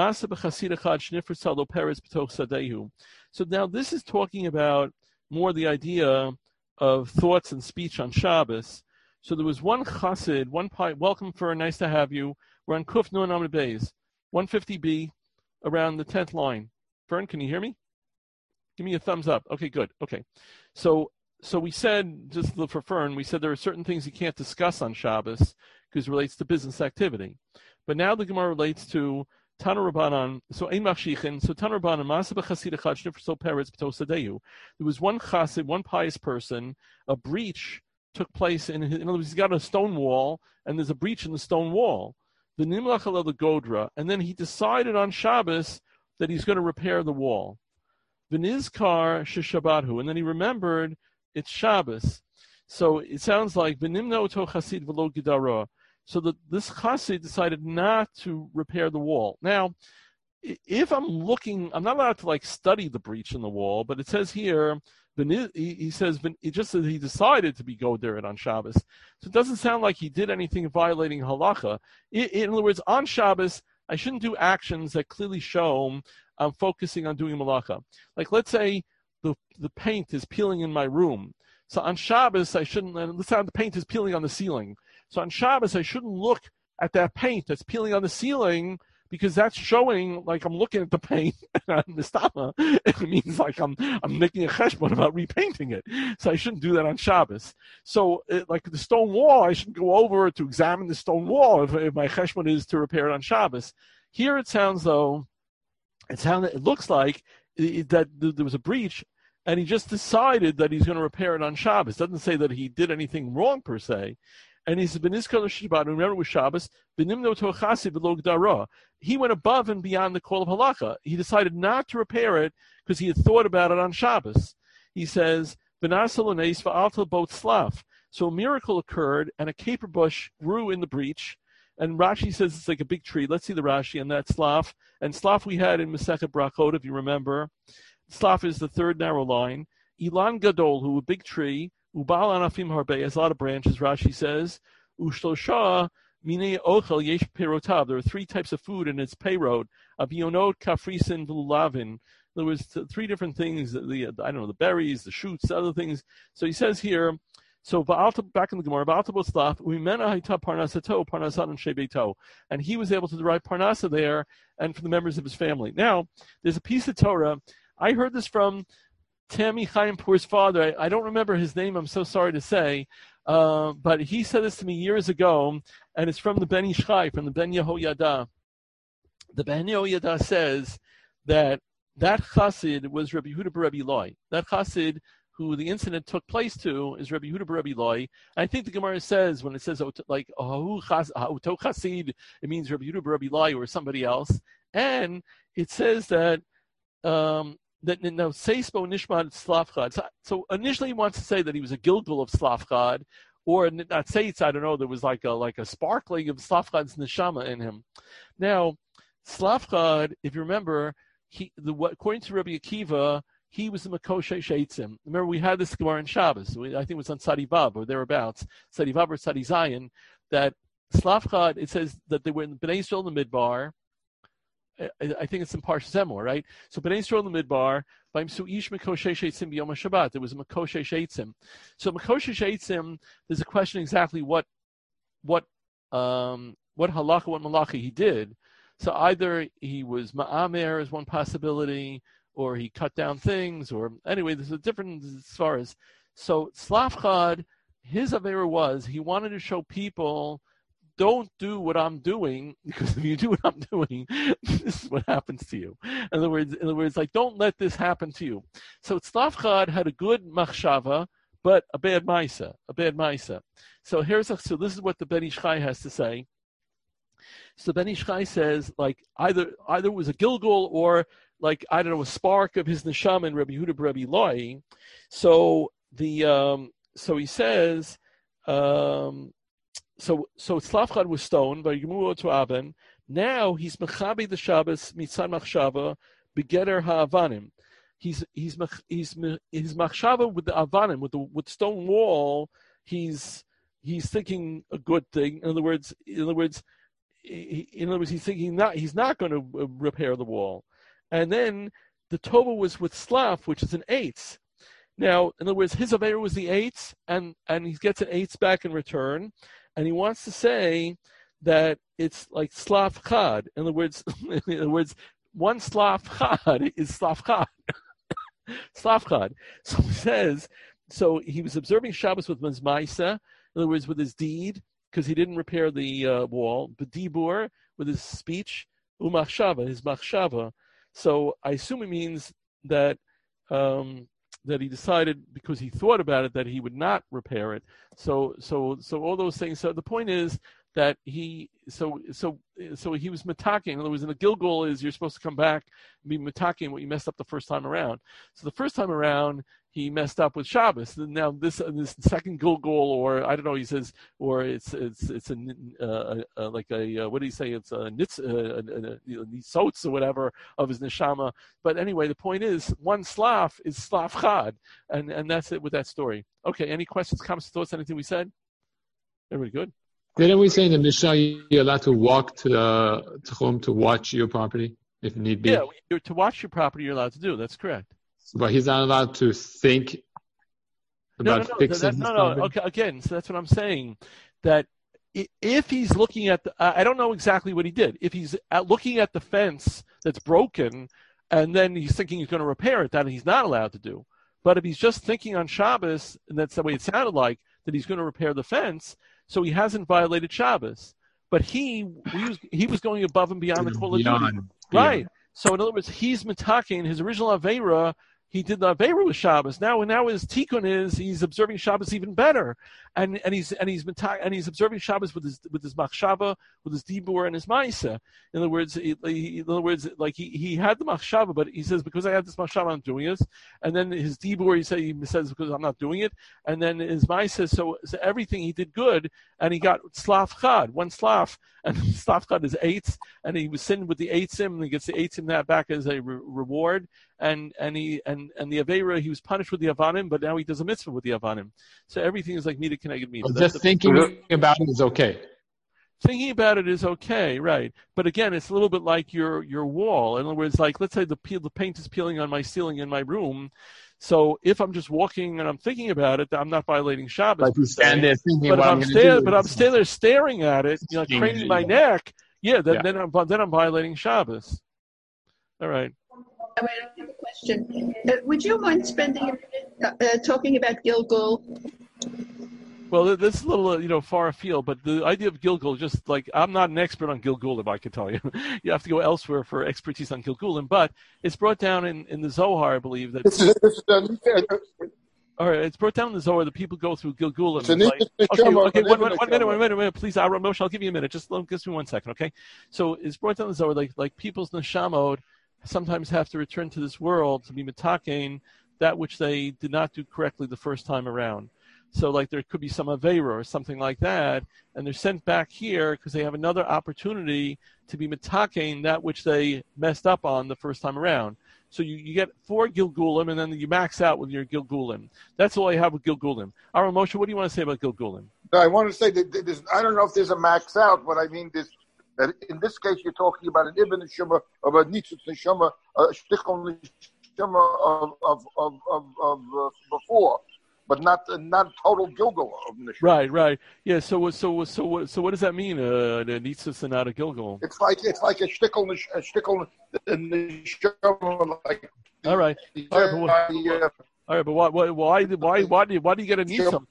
so now this is talking about more the idea of thoughts and speech on Shabbos. So there was one chassid, one pi, welcome for nice to have you. We're on Kuf Nun Amud Beis, one fifty B, around the tenth line. Fern, can you hear me? Give me a thumbs up. Okay, good. Okay. So so we said, just for Fern, we said there are certain things you can't discuss on Shabbos because it relates to business activity. But now the Gemara relates to Tana Rabbanan. So Ein Machshichin. So Tana Rabbanan, Masa b'chasid echad shnifrso peretz b'tosadeyu. There was one chassid, one pious person, a breach took place in his, in other words, he's got a stone wall, and there's a breach in the stone wall. The Nimlach alel the Godra. And then he decided on Shabbos that he's going to repair the wall. V'nizkar sheshabbathu, and then he remembered it's Shabbos. So it sounds like v'nimna oto chasid v'lo gedara. So that this chassid decided not to repair the wall. Now, if I'm looking, I'm not allowed to like study the breach in the wall, but it says here, he says it just says he decided to be goder on Shabbos. So it doesn't sound like he did anything violating halacha. In other words, on Shabbos, I shouldn't do actions that clearly show I'm focusing on doing malacha. Like, let's say the the paint is peeling in my room. So on Shabbos, I shouldn't, let's say the paint is peeling on the ceiling. So on Shabbos, I shouldn't look at that paint that's peeling on the ceiling because that's showing like I'm looking at the paint on the stama. It means like I'm I'm making a cheshbon about repainting it. So I shouldn't do that on Shabbos. So it, like the stone wall, I shouldn't go over to examine the stone wall if, if my cheshbon is to repair it on Shabbos. Here it sounds though, it sounded, it looks like it, that there was a breach, and he just decided that he's going to repair it on Shabbos. It doesn't say that he did anything wrong per se. And he said, remember it was Shabbos, he went above and beyond the call of halacha. He decided not to repair it because he had thought about it on Shabbos. He says, so a miracle occurred, and a caper bush grew in the breach. And Rashi says it's like a big tree. Let's see the Rashi and that Slaf. And Slaf we had in Masechet Brachot, if you remember. Slaf is the third narrow line. Ilan Gadol, who a big tree. Ubal Anafim Harbe has a lot of branches, Rashi says. Ushlosha Mine Ochel Yesh Perotav. There are three types of food in its payrod. Avionot, Kafrisin, Vlulavin. There was three different things, the I don't know, the berries, the shoots, the other things. So he says here, so back in the Gemara, and he was able to derive parnasa there and for the members of his family. Now, there's a piece of Torah. I heard this from Tammy Chaimpur's father. I, I don't remember his name, I'm so sorry to say, uh, but he said this to me years ago, and it's from the Ben Ish Chai, from the Ben Yehoyada. The Ben Yehoyada says that that chassid was Rabbi Yehuda bar Rabbi Eloi. That chassid who the incident took place to is Rabbi Yehuda bar Rabbi Eloi. I think the Gemara says, when it says like Oto Chasid, it means Rabbi Yehuda bar Rabbi Eloi or somebody else. And it says that um, that now Seisbo Nishmat Slavchad. So, so initially he wants to say that he was a Gilgal of Slavchad, or not Seitz, I don't know, there was like a like a sparkling of Slavchad's neshama in him. Now, Slavchad, if you remember, he the according to Rabbi Akiva, he was the Makoshe Sheitzim. Remember, we had this Gemara in Shabbos. We, I think it was on Sadi Vav or thereabouts, Sadi Vav or Sadi Zion, that Slavchad, it says that they were in Bnei Yisrael in the Midbar. I, I think it's in Parshas Emor, right? So Bnei Yisrael in the Midbar, by Msu'ish Makoshe Sheitzim B'Yom HaShabbat. There was a Makoshe Sheitzim. So Makoshe Sheitzim, there's a question exactly what what um, what halacha, what malacha he did. So either he was ma'amer as one possibility, or he cut down things, or anyway, there's a different as far as. So Slavchad, his avera was he wanted to show people, don't do what I'm doing, because if you do what I'm doing, this is what happens to you. In other words, in other words, like don't let this happen to you. So Slavchad had a good machshava, but a bad maisa, a bad maisa. so here's a, so this is what the Ben Ish Chai has to say. So Ben Ish Chai says like either either it was a Gilgul or like I don't know a spark of his neshama in Rabbi Yehuda Rabbi Loi. So the um, so he says um, so so Tzlafchad was stoned by Yemuru to Aben. Now he's mechabe the Shabbos mitzad machshava begetter ha'avanim. He's he's he's his machshava with the avanim with the with stone wall. He's he's thinking a good thing. In other words, in other words, in other words, he's thinking not he's not going to repair the wall. And then the tova was with slaf, which is an eighth. Now, in other words, his aveira was the eighth, and and he gets an eighth back in return, and he wants to say that it's like slaf chad. In other words, in other words, one slaf chad is slaf chad. slaf chad. So he says. So he was observing Shabbos with Mazmaisa, in other words, with his deed, because he didn't repair the uh, wall. B'dibur, with his speech, umachshava, his machshava. So I assume it means that um, that he decided, because he thought about it, that he would not repair it. So so so all those things. So the point is that he so so so he was metaking. In other words, in the Gilgul is you're supposed to come back and be metaking what you messed up the first time around. So the first time around he messed up with Shabbos. And now this this second Gilgul, or I don't know, he says, or it's it's it's a uh, uh, like a uh, what do you say? It's a nitz, uh, a, a, a nitzotz or whatever of his neshama. But anyway, the point is one slaf is slaf chad, and and that's it with that story. Okay, any questions, comments, thoughts, anything we said? Everybody good? Didn't we say in the Mishnah you're allowed to walk to the to home to watch your property if need be? Yeah, you're, to watch your property, you're allowed to do. That's correct. But he's not allowed to think about no, no, no, fixing that, his no, property? no. Okay, again, so that's what I'm saying. That if he's looking at the, I don't know exactly what he did. If he's at looking at the fence that's broken, and then he's thinking he's going to repair it, that he's not allowed to do. But if he's just thinking on Shabbos, and that's the way it sounded like, that he's going to repair the fence, so he hasn't violated Shabbos. But he he was, he was going above and beyond the Kol HaDuty. Right. So in other words, he's metaking his original Aveira. He did the Aveira with Shabbos. Now, now his tikkun is he's observing Shabbos even better, and and he's and he's and he's observing Shabbos with his with his machshava, with his dibur and his ma'isa. In other words, he, he, in other words, like he, he had the machshava, but he says because I had this machshava, I'm doing it. And then his dibur, he say he says because I'm not doing it. And then his ma'isa, so, so everything he did good, and he got slaf chad, one slaf, and slaf chad is eights, and he was sitting with the eights him, and he gets the eights him that back as a re- reward. And and he and, and the Aveira, he was punished with the Avanim, but now he does a mitzvah with the Avanim. So everything is like Mida Keneged Mida. Just the, thinking the, about it is okay. Thinking about it is okay, right? But again, it's a little bit like your your wall. In other words, like let's say the peel, the paint is peeling on my ceiling in my room. So if I'm just walking and I'm thinking about it, I'm not violating Shabbos. Like you stand there thinking but, what I'm I'm sta- but I'm standing there staring at it, you know, craning my neck. Yeah, then, yeah. then I'm then I'm violating Shabbos. All right. I have a question. Uh, would you mind spending a minute uh, uh, talking about Gilgul? Well, this is a little, uh, you know, far afield, but the idea of Gilgul, just like, I'm not an expert on Gilgulim, I can tell you. You have to go elsewhere for expertise on Gilgulim, but it's brought down in, in the Zohar, I believe. That. This is, this is, uh, all right, it's brought down in the Zohar that people go through Gilgulim. It's like, okay, okay one, one, one minute, one minute, one minute, please, Moshe, I'll give you a minute. Just give me one second, okay? So it's brought down in the Zohar, like, like people's neshamot sometimes have to return to this world to be metakein that which they did not do correctly the first time around. So like there could be some Aveira or something like that, and they're sent back here because they have another opportunity to be metakein that which they messed up on the first time around. So you, you get four Gilgulim, and then you max out with your Gilgulim. That's all I have with Gilgulim. Aaron Moshe, what do you want to say about Gilgulim? No, I want to say that there's, I don't know if there's a max out, but I mean this. That in this case, you're talking about an Ibn Neshama, of a Nitzutz Neshama, a Shtichel Neshama of of of of, of uh, before, but not uh, not total Gilgul of Neshama. Right, right, yeah. So so so so what does that mean? Uh, the Nitzutz and not a Gilgul. It's like it's like a Shtichel a Shtichel Neshama. Like all right, all right, but what, uh, all right, but why why why why why do you, why do you get a Nitzutz?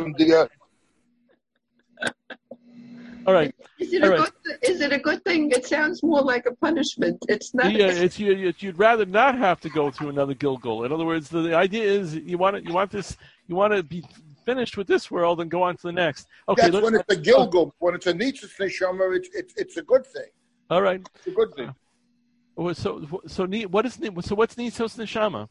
All right. Is it, All a right. good, is it a good thing? It sounds more like a punishment. It's not. Yeah, it's you. You'd rather not have to go through another Gilgul. In other words, the, the idea is you want to, you want this, you want to be finished with this world and go on to the next. Okay. That's when it's a Gilgul. When it's a Nitzitz Neshama, it's, it's, it's a good thing. All right. It's a good thing. Uh, so, so, what is, so what's Nitzitz Neshama?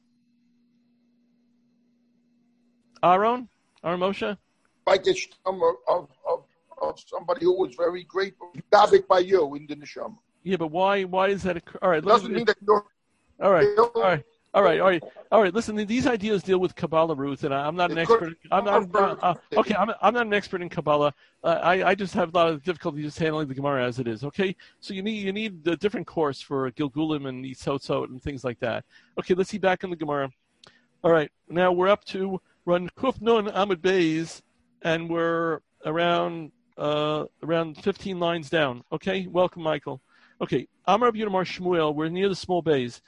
Aaron? Aaron Moshe? Like a Neshama of, of, of somebody who was very grateful, David by you in the Neshama. Yeah, but why, why is that? Occur- all right. It doesn't mean that you're... All right. All right. All right, all right, all right. Listen, these ideas deal with Kabbalah, Ruth, and I'm not an expert. I'm not. Uh, uh, okay, I'm, I'm not an expert in Kabbalah. Uh, I, I just have a lot of difficulty just handling the Gemara as it is. Okay, so you need you need a different course for Gilgulim and Yitzotzot and things like that. Okay, let's see back in the Gemara. All right, now we're up to run Kuf Nun Amud Beis, and we're around uh, around fifteen lines down. Okay, welcome, Michael. Okay, Amar Rabbi Yudamar Shmuel, we're near the small bays.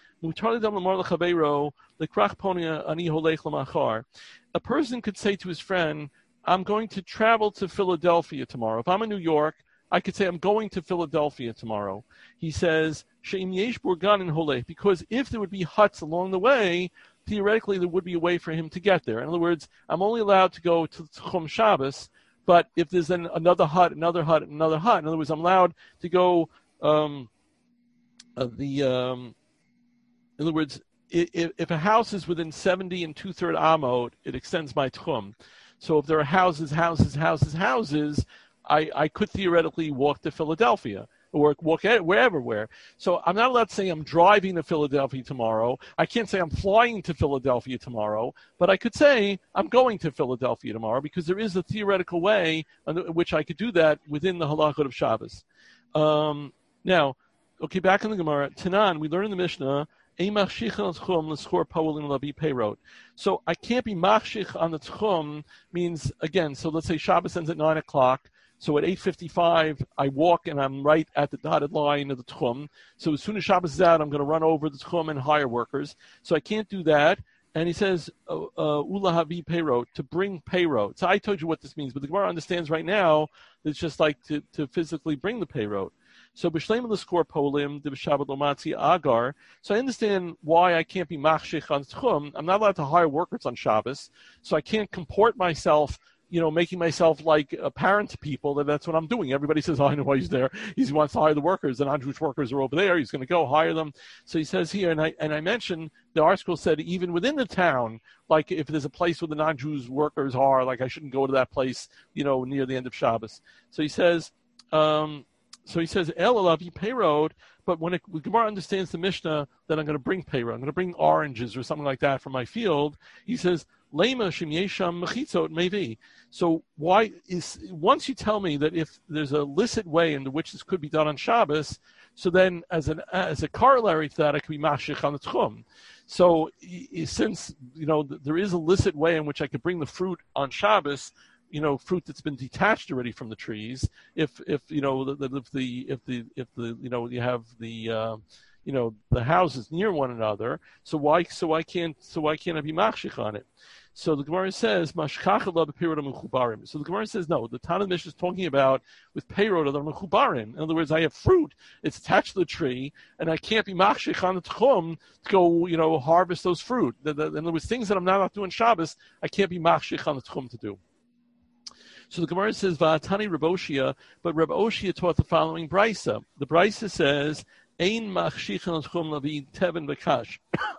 A person could say to his friend, I'm going to travel to Philadelphia tomorrow. If I'm in New York, I could say I'm going to Philadelphia tomorrow. He says, because if there would be huts along the way, theoretically there would be a way for him to get there. In other words, I'm only allowed to go to Tchum Shabbos, but if there's an, another hut, another hut, another hut, in other words, I'm allowed to go Um, uh, the um, in other words, if, if a house is within seventy and two-thirds amot, it extends my tchum. So if there are houses, houses, houses, houses, I, I could theoretically walk to Philadelphia or walk wherever, where. So I'm not allowed to say I'm driving to Philadelphia tomorrow. I can't say I'm flying to Philadelphia tomorrow, but I could say I'm going to Philadelphia tomorrow because there is a theoretical way in which I could do that within the halachot of Shabbos. Um, Now, okay, back in the Gemara, Tanan, we learn in the Mishnah, so I can't be machshich on the tchum means, again, so let's say Shabbos ends at nine o'clock, so at eight fifty-five, I walk and I'm right at the dotted line of the tchum. So as soon as Shabbos is out, I'm going to run over the tchum and hire workers. So I can't do that. And he says, Ula havi peirot, to bring peirot. So I told you what this means, but the Gemara understands right now that it's just like to, to physically bring the peirot. So b'shleim l'skor polim, the b'shabbat lomatzi agar. So I understand why I can't be machshich on tchum. I'm not allowed to hire workers on Shabbos, so I can't comport myself, you know, making myself like apparent to people that that's what I'm doing. Everybody says, oh, I know why he's there. He wants to hire the workers. The non-Jewish workers are over there. He's going to go hire them. So he says here, and I and I mentioned the article said even within the town, like if there's a place where the non-Jews workers are, like I shouldn't go to that place, you know, near the end of Shabbos. So he says. Um, So he says, El alavi peyrod, but when it, Gemara understands the Mishnah that I'm going to bring peyrod, I'm going to bring oranges or something like that from my field, he says, Lema shim yesham mechitzot mevi. So why is, once you tell me that if there's a licit way in which this could be done on Shabbos, so then as an as a corollary to that, I could be mashich on the tchum. So since, you know, there is a licit way in which I could bring the fruit on Shabbos, you know, fruit that's been detached already from the trees. If, if you know, if the, if the, if the, you know, you have the, uh, you know, the houses near one another. So why, so why can't, so why can't I be machshich on it? So the Gemara says, mashkachalav b'pirot mechubarim. So the Gemara says, no, the Tana Mishnah is talking about with peirot of the mechubarim. In other words, I have fruit, it's attached to the tree, and I can't be machshich on the tchum to go, you know, harvest those fruit. In other words, things that I'm not allowed to do on Shabbos, I can't be machshich on the tchum to do. So the Gemara says, Va'atani Reb Oshia, but Reb Oshia taught the following brisa. The brisa says, Ein machshich on tchum lavi teven v'kash.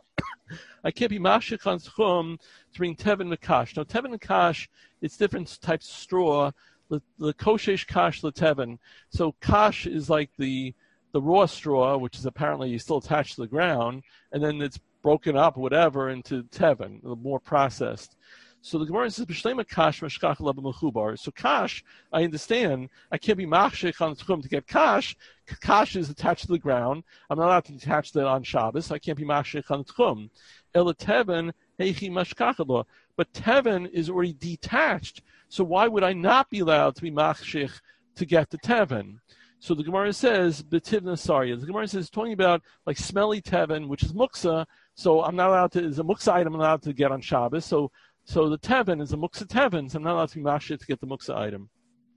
I can't be machshich on tchum to bring teven v'kash. Now, teven and kash, it's different types of straw. The, the koshesh kash the teven. So kash is like the the raw straw, which is apparently still attached to the ground, and then it's broken up, whatever, into teven, the more processed. So the Gemara says, "B'shleima kash mashkach laba mechubar." So kash, I understand. I can't be machshich on tchum to get kash. Kash is attached to the ground. I'm not allowed to attach that on Shabbos. I can't be machshich on tchum. Ela teven heichi mashkach lo. But teven is already detached. So why would I not be allowed to be machshich to get the teven? So the Gemara says, "B'tivna sarya." The Gemara says, talking about like smelly teven, which is muksa. So I'm not allowed to. Is a muksa item I'm not allowed to get on Shabbos. So So the teven is a muksa teven, so I'm not allowed to be mashit to get the muksa item.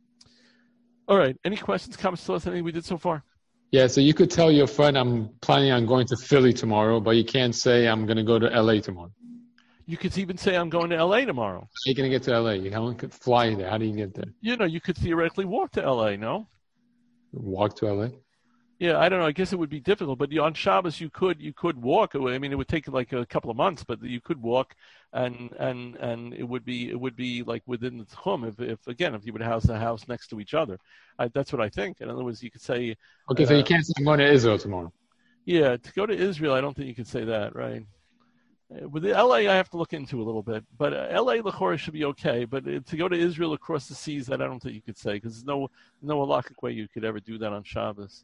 All right. Any questions, comments to us? Anything we did so far? Yeah, so you could tell your friend I'm planning on going to Philly tomorrow, but you can't say I'm going to go to L A tomorrow. You could even say, I'm going to L A tomorrow. How are you going to get to L A? You can't fly there. How do you get there? You know, you could theoretically walk to L A, no? Walk to L A? Yeah, I don't know. I guess it would be difficult, but on Shabbos you could you could walk away. I mean, it would take like a couple of months, but you could walk, and and and it would be it would be like within the tchum. If, if again, if you would house the house next to each other, I, that's what I think. In other words, you could say. Okay, uh, so you can't say I'm going to Israel tomorrow. Yeah, to go to Israel, I don't think you could say that, right? With the L A, I have to look into a little bit, but uh, L A L'chora should be okay. But uh, to go to Israel across the seas, that I don't think you could say, because there's no no halachic way you could ever do that on Shabbos.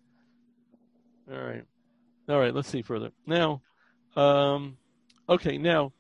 All right, all right. Let's see further now. Um, okay, now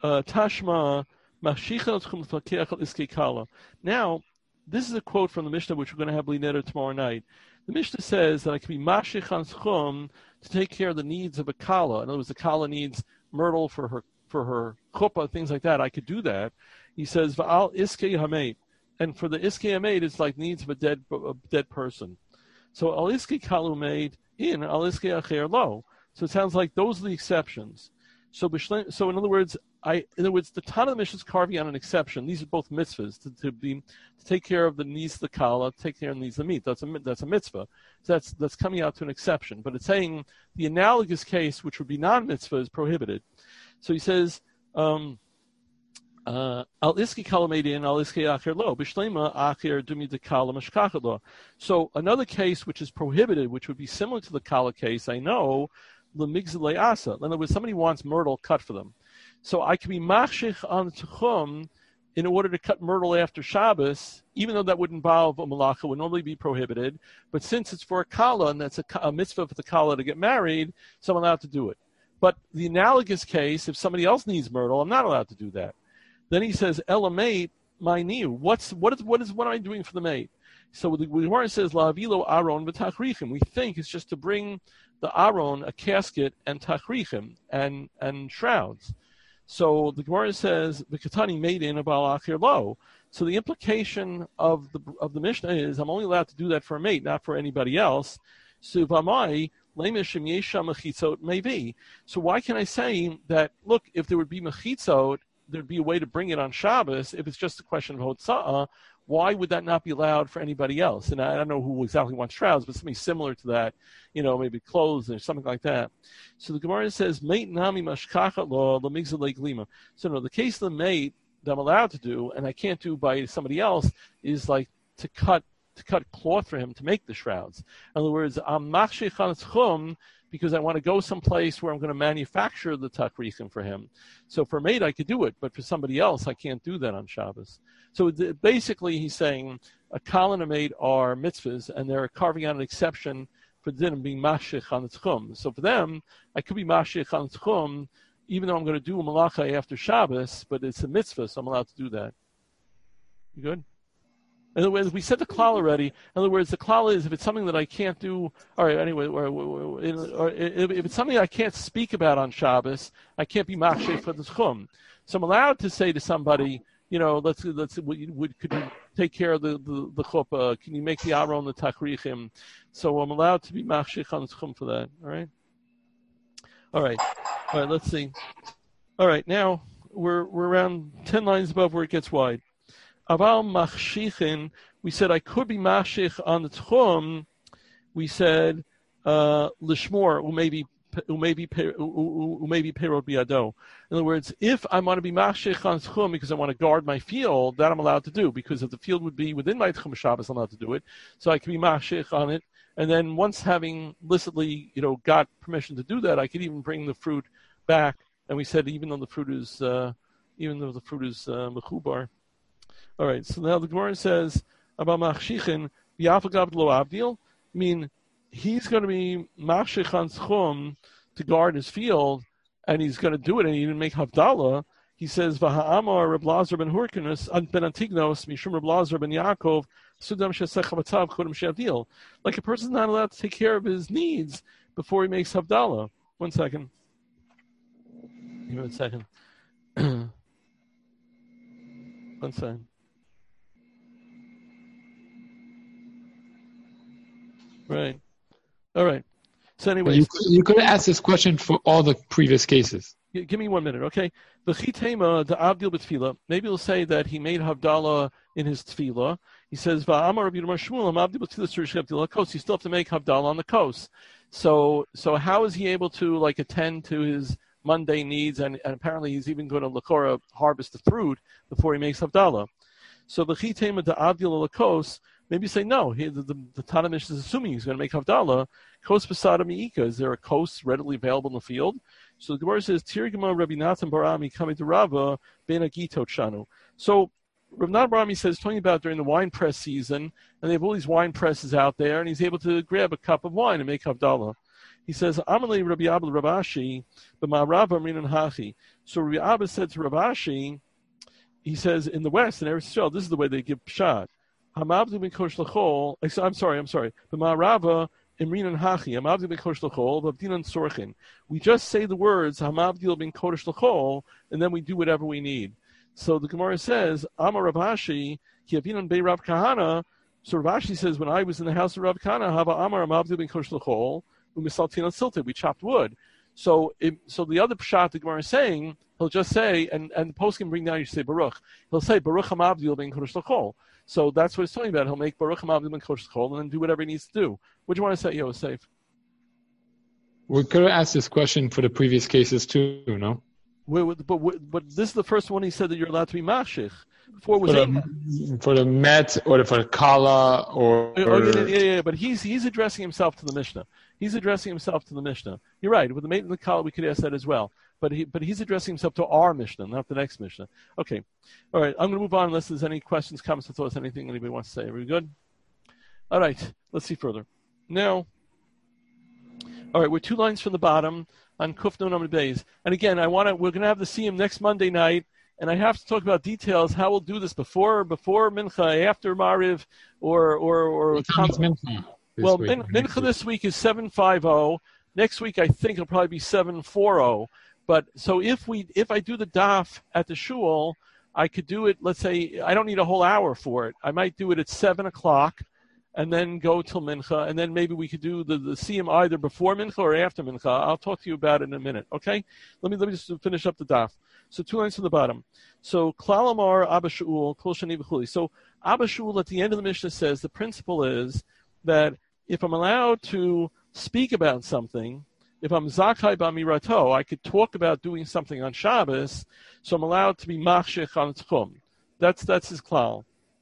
Tashma Mashicha Iske Kala. Now, this is a quote from the Mishnah, which we're going to have Bli tomorrow night. The Mishnah says that I can be mashich on schum to take care of the needs of a kala. In other words, the kala needs myrtle for her for her chuppah, things like that. I could do that. He says va'al iskei hameit, and for the iskei hameit, it's like needs of a dead a dead person. So al iskei kalu made in al iskei acher lo. So it sounds like those are the exceptions. So so in other words, I in other words, the Tana of the Mishnah is carving out an exception. These are both mitzvahs to, to be to take care of the needs of the kala, to take care of the needs of the meat. That's a that's a mitzvah. So that's that's coming out to an exception. But it's saying the analogous case, which would be non-mitzvah, is prohibited. So he says, um, al iski kala made in al iski acher lo b'shlema acher dumi de kala mashkachet lo. So another case which is prohibited, which would be similar to the kala case, I know. L'migzalei asa. In other words, somebody wants myrtle cut for them. So I can be machshich on tchum in order to cut myrtle after Shabbos, even though that would involve a malacha, would normally be prohibited. But since it's for a kala, and that's a, a mitzvah for the kala to get married, so I'm allowed to do it. But the analogous case, if somebody else needs myrtle, I'm not allowed to do that. Then he says, elamate, my niu. What's what is what is what am I doing for the mate? So the Gemara says, la'avilo aron v'tachrichim. We think it's just to bring the aron, a casket, and tachrichim, and and shrouds. So the Gemara says, "V'katani made in a balachir lo." So the implication of the of the Mishnah is, I'm only allowed to do that for a mate, not for anybody else. So v'amai le'mishim yesha mechitzot maybe. So why can I say that? Look, if there would be mechitzot, there'd be a way to bring it on Shabbos. If it's just a question of hotza'ah, why would that not be allowed for anybody else? And I don't know who exactly wants shrouds, but something similar to that, you know, maybe clothes or something like that. So the Gemara says, mate nami mashkachat lo lemigzalei glima. So no, the case of the mate that I'm allowed to do, and I can't do by somebody else, is like to cut to cut cloth for him to make the shrouds. In other words, I'm machshich on tchum because I want to go someplace where I'm going to manufacture the tachrichim for him. So for a mate, I could do it, but for somebody else, I can't do that on Shabbos. So the, basically, he's saying a kala and a mate are mitzvahs, and they're carving out an exception for them being mashich on the tchum. So for them, I could be mashich on the tchum, even though I'm going to do a malacha after Shabbos, but it's a mitzvah, so I'm allowed to do that. You good? In other words, we said the klal already. In other words, the klal is if it's something that I can't do. All right. Anyway, or, or, or if it's something I can't speak about on Shabbos, I can't be machshef for the tchum. So I'm allowed to say to somebody, you know, let's let's would, would could you take care of the the, the chuppah? Can you make the aron the tachrichim? So I'm allowed to be machshef on the tchum for that. All right. All right. All right. Let's see. All right. Now we're we're around ten lines above where it gets wide. Aval machshichin, we said I could be mashich on the tchum. We said uh, lishmor umaybe umaybe umaybe perot biado. In other words, if I want to be mashich on tchum because I want to guard my field, that I'm allowed to do because if the field would be within my tchum Shabbos, I'm allowed to do it. So I can be mashich on it, and then once having licitly, you know, got permission to do that, I could even bring the fruit back. And we said even though the fruit is uh, even though the fruit is uh, mechubar. All right, so now the Gemara says about machshichin v'yafagav lo avdil. I mean, he's going to be machshich on tchum to guard his field, and he's going to do it, and he didn't make havdalah. He says v'ha'amar Reb Lazar ben Hurkinus ben Antignos mishum Reb Lazar ben Yaakov sudam shesech hamatzav kodem she'avdil. Like a person's not allowed to take care of his needs before he makes havdalah. One second. Give me one second. One second. Right. All right. So anyway, you, you could have asked this question for all the previous cases. Give me one minute, okay? V'chitema the Abdil b'tefillah. Maybe he'll say that he made Havdalah in his tefillah. He says, Va'amar Rabbi Shmuel, Abdil b'tefillah tzurish Havdalah kos. You still have to make Havdalah on the kos. So, so how is he able to like attend to his mundane needs? And, and apparently he's even going to Lakora harvest the fruit before he makes Havdalah. So v'chitema the Abdil kos. Maybe say no. He, the the, the Tanamish is assuming he's going to make Havdalah. Kos Pasada Mi'ika. Is there a kos readily available in the field? So the Gemara says, Tirgama Rabbi Natan Barami coming to Rava Ben Agito Chanu. So Rabbi Natan Barami says, talking about during the wine press season, and they have all these wine presses out there, and he's able to grab a cup of wine and make Havdalah. He says, Amalei Rabbi Abba Rabashi, B'ma Rava Minan Hachi. So Rabbi Abba said to Rabashi, he says, in the West, in Eretz Yisrael, this is the way they give Pshat. Hamabdu ben kosh l'chol. I'm sorry, I'm sorry. B'ma'arava imrinan hachi. Hamabdu ben kosh l'chol. V'abdinan sorchin. We just say the words Hamabdu ben kosh l'chol, and then we do whatever we need. So the Gemara says, Amar Rav Ashi ki avinan bei Rav Kahana. So Rav Ashi says, when I was in the house of Rav Kahana, Hava Amar Hamabdu ben kosh l'chol u'misaltin silted. We chopped wood. So, it, so the other pshat the Gemara is saying, he'll just say, and and the post can bring down. You say Baruch. He'll say Baruch Hamabdu ben kosh l'chol. So that's what he's talking about. He'll make Baruch Hamavdim and Kosh Chol and then do whatever he needs to do. What do you want to say, Yosef? We could have asked this question for the previous cases too, no? But, but, but this is the first one he said that you're allowed to be mashich. Before was for, the, for the Met or the, for the Kala or... Oh, yeah, yeah, yeah, but he's he's addressing himself to the Mishnah. He's addressing himself to the Mishnah. You're right. With the Met and the Kala, we could ask that as well. But he but he's addressing himself to our Mishnah, not the next Mishnah. Okay. All right. I'm going to move on unless there's any questions, comments, or thoughts, anything anybody wants to say. Are we good? All right. Let's see further. Now, all right, we're two lines from the bottom on Kuf Nun Amud Beis. And again, I want to. We're going to have to see him next Monday night, and I have to talk about details. How we'll do this before before Mincha, after Mariv, or or or. What time is Mincha? Well, Min, Mincha this week is seven fifty. Next week, I think it'll probably be seven forty. But so if we if I do the daf at the shul, I could do it. Let's say I don't need a whole hour for it. I might do it at seven o'clock, and then go till mincha, and then maybe we could do the the siyum either before mincha or after mincha. I'll talk to you about it in a minute. Okay? Let me let me just finish up the daf. So two lines from the bottom. So Klal Amar Abba Shaul Kol Shani V'Chuli. So Abba Shaul at the end of the Mishnah says the principle is that if I'm allowed to speak about something. If I'm Zakai B'Amirato, I could talk about doing something on Shabbos, so I'm allowed to be Machshech on Tchum. That's that's his klal.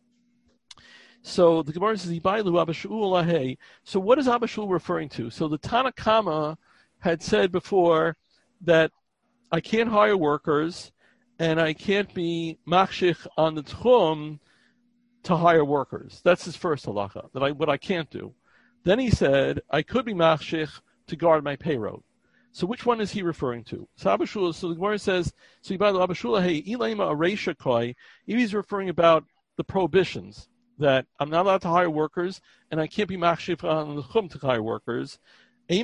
So the Gemara says, Ibailu Abba Shaul Lahei. So what is Abba Shaul referring to? So the Tana Kama had said before that I can't hire workers and I can't be Machshech on the Tchum to hire workers. That's his first halacha, that I what I can't do. Then he said, I could be Machshech to guard my payroll. So which one is he referring to? So Abba Shaul, so the Gemara says, so Yibadu Abba Shaul, hey, Ilaima Areisha Koi, he's referring about the prohibitions, that I'm not allowed to hire workers, and I can't be machshif on the chum to hire workers. So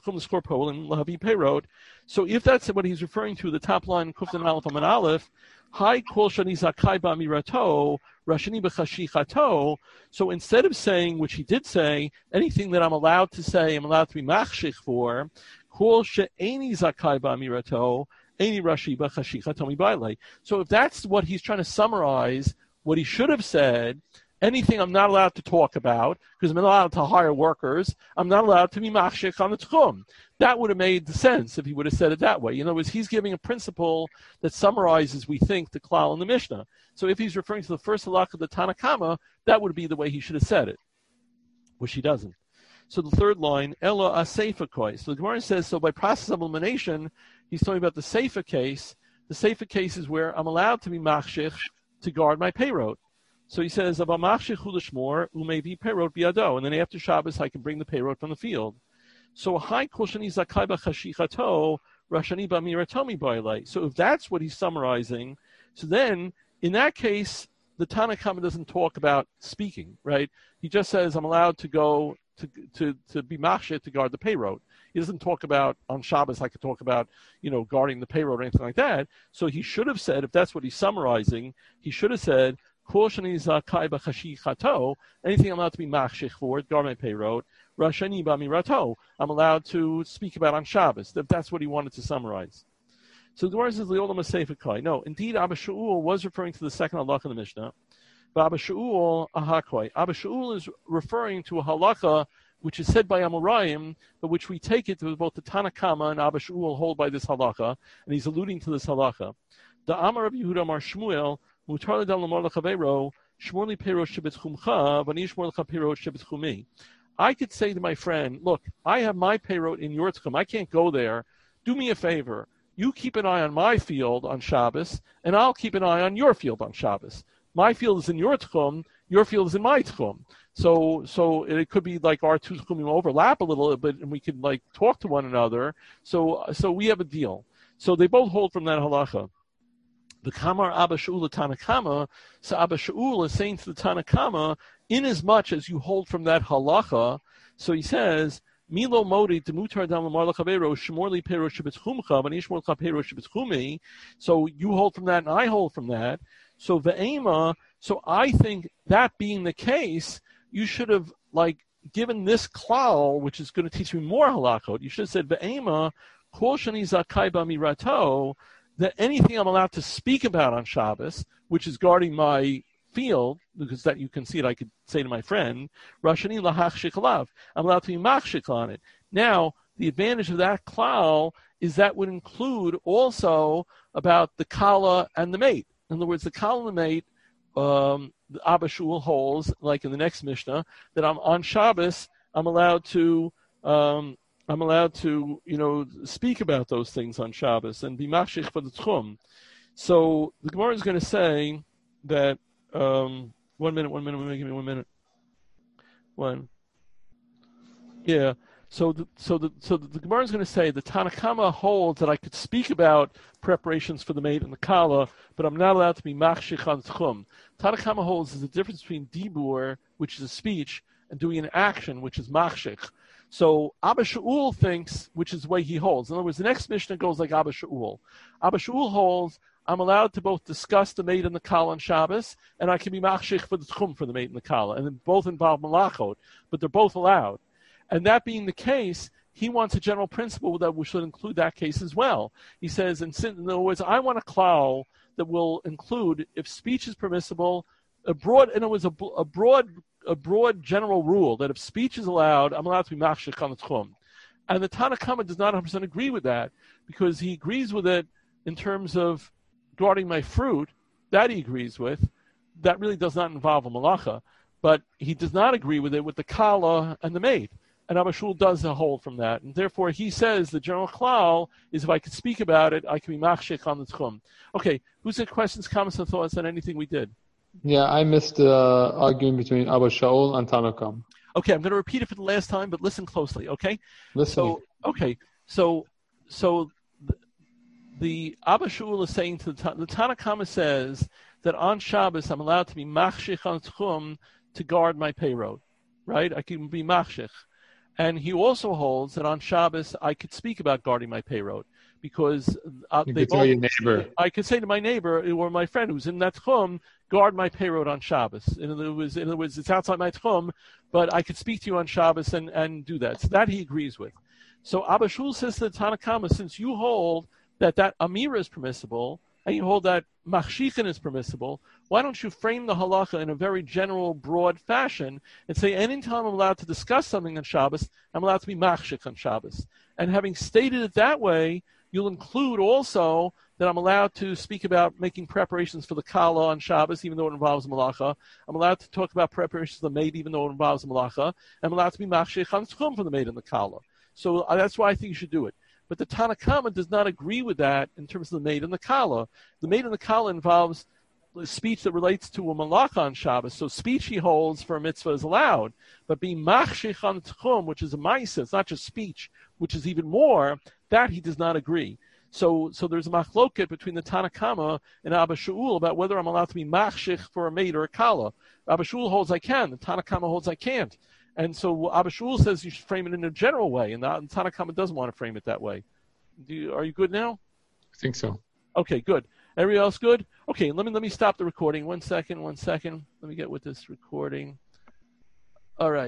if that's what he's referring to, the top line, Kuftan Aleph Aman Aleph, Hi Kol Shani Zakai Ba'Mirato, Rashani B'Chashichato. So instead of saying, which he did say, anything that I'm allowed to say, I'm allowed to be machshich for, Kol She'eni Zakai Ba'Mirato, Eni Rashi B'Chashichato Mibaile. So if that's what he's trying to summarize, what he should have said, anything I'm not allowed to talk about, because I'm not allowed to hire workers, I'm not allowed to be machshich on the tchum. That would have made sense if he would have said it that way. In other words, he's giving a principle that summarizes, we think, the klal in the Mishnah. So if he's referring to the first halakha of the Tana Kama, that would be the way he should have said it, which he doesn't. So the third line, Ella Aseifa Koi. So the Gemara says, so by process of elimination, he's talking about the Seifa case. The Seifa case is where I'm allowed to be machshich to guard my payroll. So he says, and then after Shabbos, I can bring the payroll from the field. So hi koshani zakai b'chashichato, rashani b'miratomi b'ilay. So if that's what he's summarizing, so then in that case, the Tana Kama doesn't talk about speaking, right? He just says, I'm allowed to go to to to be machshit to guard the payroll. He doesn't talk about on Shabbos. I could talk about, you know, guarding the payroll or anything like that. So he should have said, if that's what he's summarizing, he should have said, anything I'm allowed to be machshich for, guard my payroll. Rashani b'amirato, I'm allowed to speak about on Shabbos. If that's what he wanted to summarize. So the Gemara says, Leolam Aseifakai. No, indeed, Abba Shaul was referring to the second halakha in the Mishnah. But Abba Shaul, Ahakoi. Abba Shaul is referring to a halakha which is said by Amoraim, but which we take it to both the Tanakama and Abba Shaul hold by this halakha, and he's alluding to this halakha. The Amar of Yehuda Amar Shmuel, Mutar Ledam Lamar Lechavero, Shmor li Pero Shebetchumcha, Vani Shmor Lecha Pero Shebetchumi. I could say to my friend, look, I have my payroll in your tchum. I can't go there. Do me a favor. You keep an eye on my field on Shabbos, and I'll keep an eye on your field on Shabbos. My field is in your tchum, your field is in my tchum. So so it could be like our two tchumim overlap a little bit, and we could like talk to one another. So so we have a deal. So they both hold from that halacha. The Kamar Abba Shaul Tanakama, so Abba Shaul is saying to the Tanakama, in as much as you hold from that halacha, so he says, Milo Modi Demutar Dam Lamar Lachavero Shmorli Pero Shebetchumcha, Vanishmor Pero Shebetchumi. So you hold from that and I hold from that. So Ve'ema, so I think that being the case, you should have like given this klal, which is going to teach me more halachot. You should have said Ve'ema, Kol Shani Zakai B'Mirato, that anything I'm allowed to speak about on Shabbos, which is guarding my field, because that you can see it, I could say to my friend, Rashani lahach shikalav. I'm allowed to be machshik on it. Now, the advantage of that klal is that would include also about the kala and the mate. In other words, the kala and the mate, um, the Abba Shaul holds, like in the next Mishnah, that I'm on Shabbos, I'm allowed to, um, I'm allowed to, you know, speak about those things on Shabbos and be machshik for the tchum. So the Gemara is going to say that. Um, one minute, one minute, give me one minute. One. Yeah. So, the, so the so the, the Gemara is going to say the Tanakama holds that I could speak about preparations for the maid and the kala, but I'm not allowed to be machshich on tchum. Tanakama holds is the difference between dibur, which is a speech, and doing an action, which is machshich. So Abba Shaul thinks, which is the way he holds. In other words, the next Mishnah goes like Abba Shaul. Abba Shaul holds, I'm allowed to both discuss the maid and the kala on Shabbos, and I can be machshich for the tchum for the maid and the kala, and then both involve malachot, but they're both allowed. And that being the case, he wants a general principle that we should include that case as well. He says, in, in other words, I want a klal that will include, if speech is permissible, a broad, and it was a, a broad, a broad general rule that if speech is allowed, I'm allowed to be machshich on the tchum. And the Tanakama does not one hundred percent agree with that, because he agrees with it in terms of guarding my fruit, that he agrees with. That really does not involve a malacha, but he does not agree with it with the kala and the maid. And Abba Shaul does a hold from that. And therefore, he says the general klal is if I could speak about it, I can be machshik on the tchum. Okay, who's got questions, comments, and thoughts on anything we did? Yeah, I missed the uh, argument between Abba Shaul and Tanakam. Okay, I'm going to repeat it for the last time, but listen closely, okay? Listen. So, okay, so, so the, the Abba Shaul is saying to the, the Tanakama says that on Shabbos I'm allowed to be machshich on tchum to guard my payroad, right? I can be machshich. And he also holds that on Shabbos I could speak about guarding my payroad because uh, you they could both, tell your neighbor. I could say to my neighbor or my friend who's in that tchum, guard my payroad on Shabbos. In other words, in other words, it's outside my tchum, but I could speak to you on Shabbos and, and do that. So that he agrees with. So Abba Shaul says to the Tanakama, since you hold that that amira is permissible and you hold that machshichin is permissible, why don't you frame the halacha in a very general, broad fashion and say, anytime I'm allowed to discuss something on Shabbos, I'm allowed to be machshich on Shabbos. And having stated it that way, you'll include also that I'm allowed to speak about making preparations for the kala on Shabbos, even though it involves malacha. I'm allowed to talk about preparations for the maid, even though it involves malacha. I'm allowed to be machshich on tchum for the maid and the kala. So uh, that's why I think you should do it. But the Tanakama does not agree with that in terms of the maid and the kala. The maid and the kala involves speech that relates to a malach on Shabbos. So speech he holds for a mitzvah is allowed. But being machshich on tchum, which is a ma'isa, it's not just speech, which is even more, that he does not agree. So so there's a machloket between the Tanakama and Abba Shaul about whether I'm allowed to be machshich for a maid or a kala. Abba Shaul holds I can. The Tanakama holds I can't. And so Abba Shaul says you should frame it in a general way, and the Tanakama doesn't want to frame it that way. Do you, are you good now? I think so. Okay, good. Everybody else good? Okay, let me let me stop the recording. One second, one second. Let me get with this recording. All right.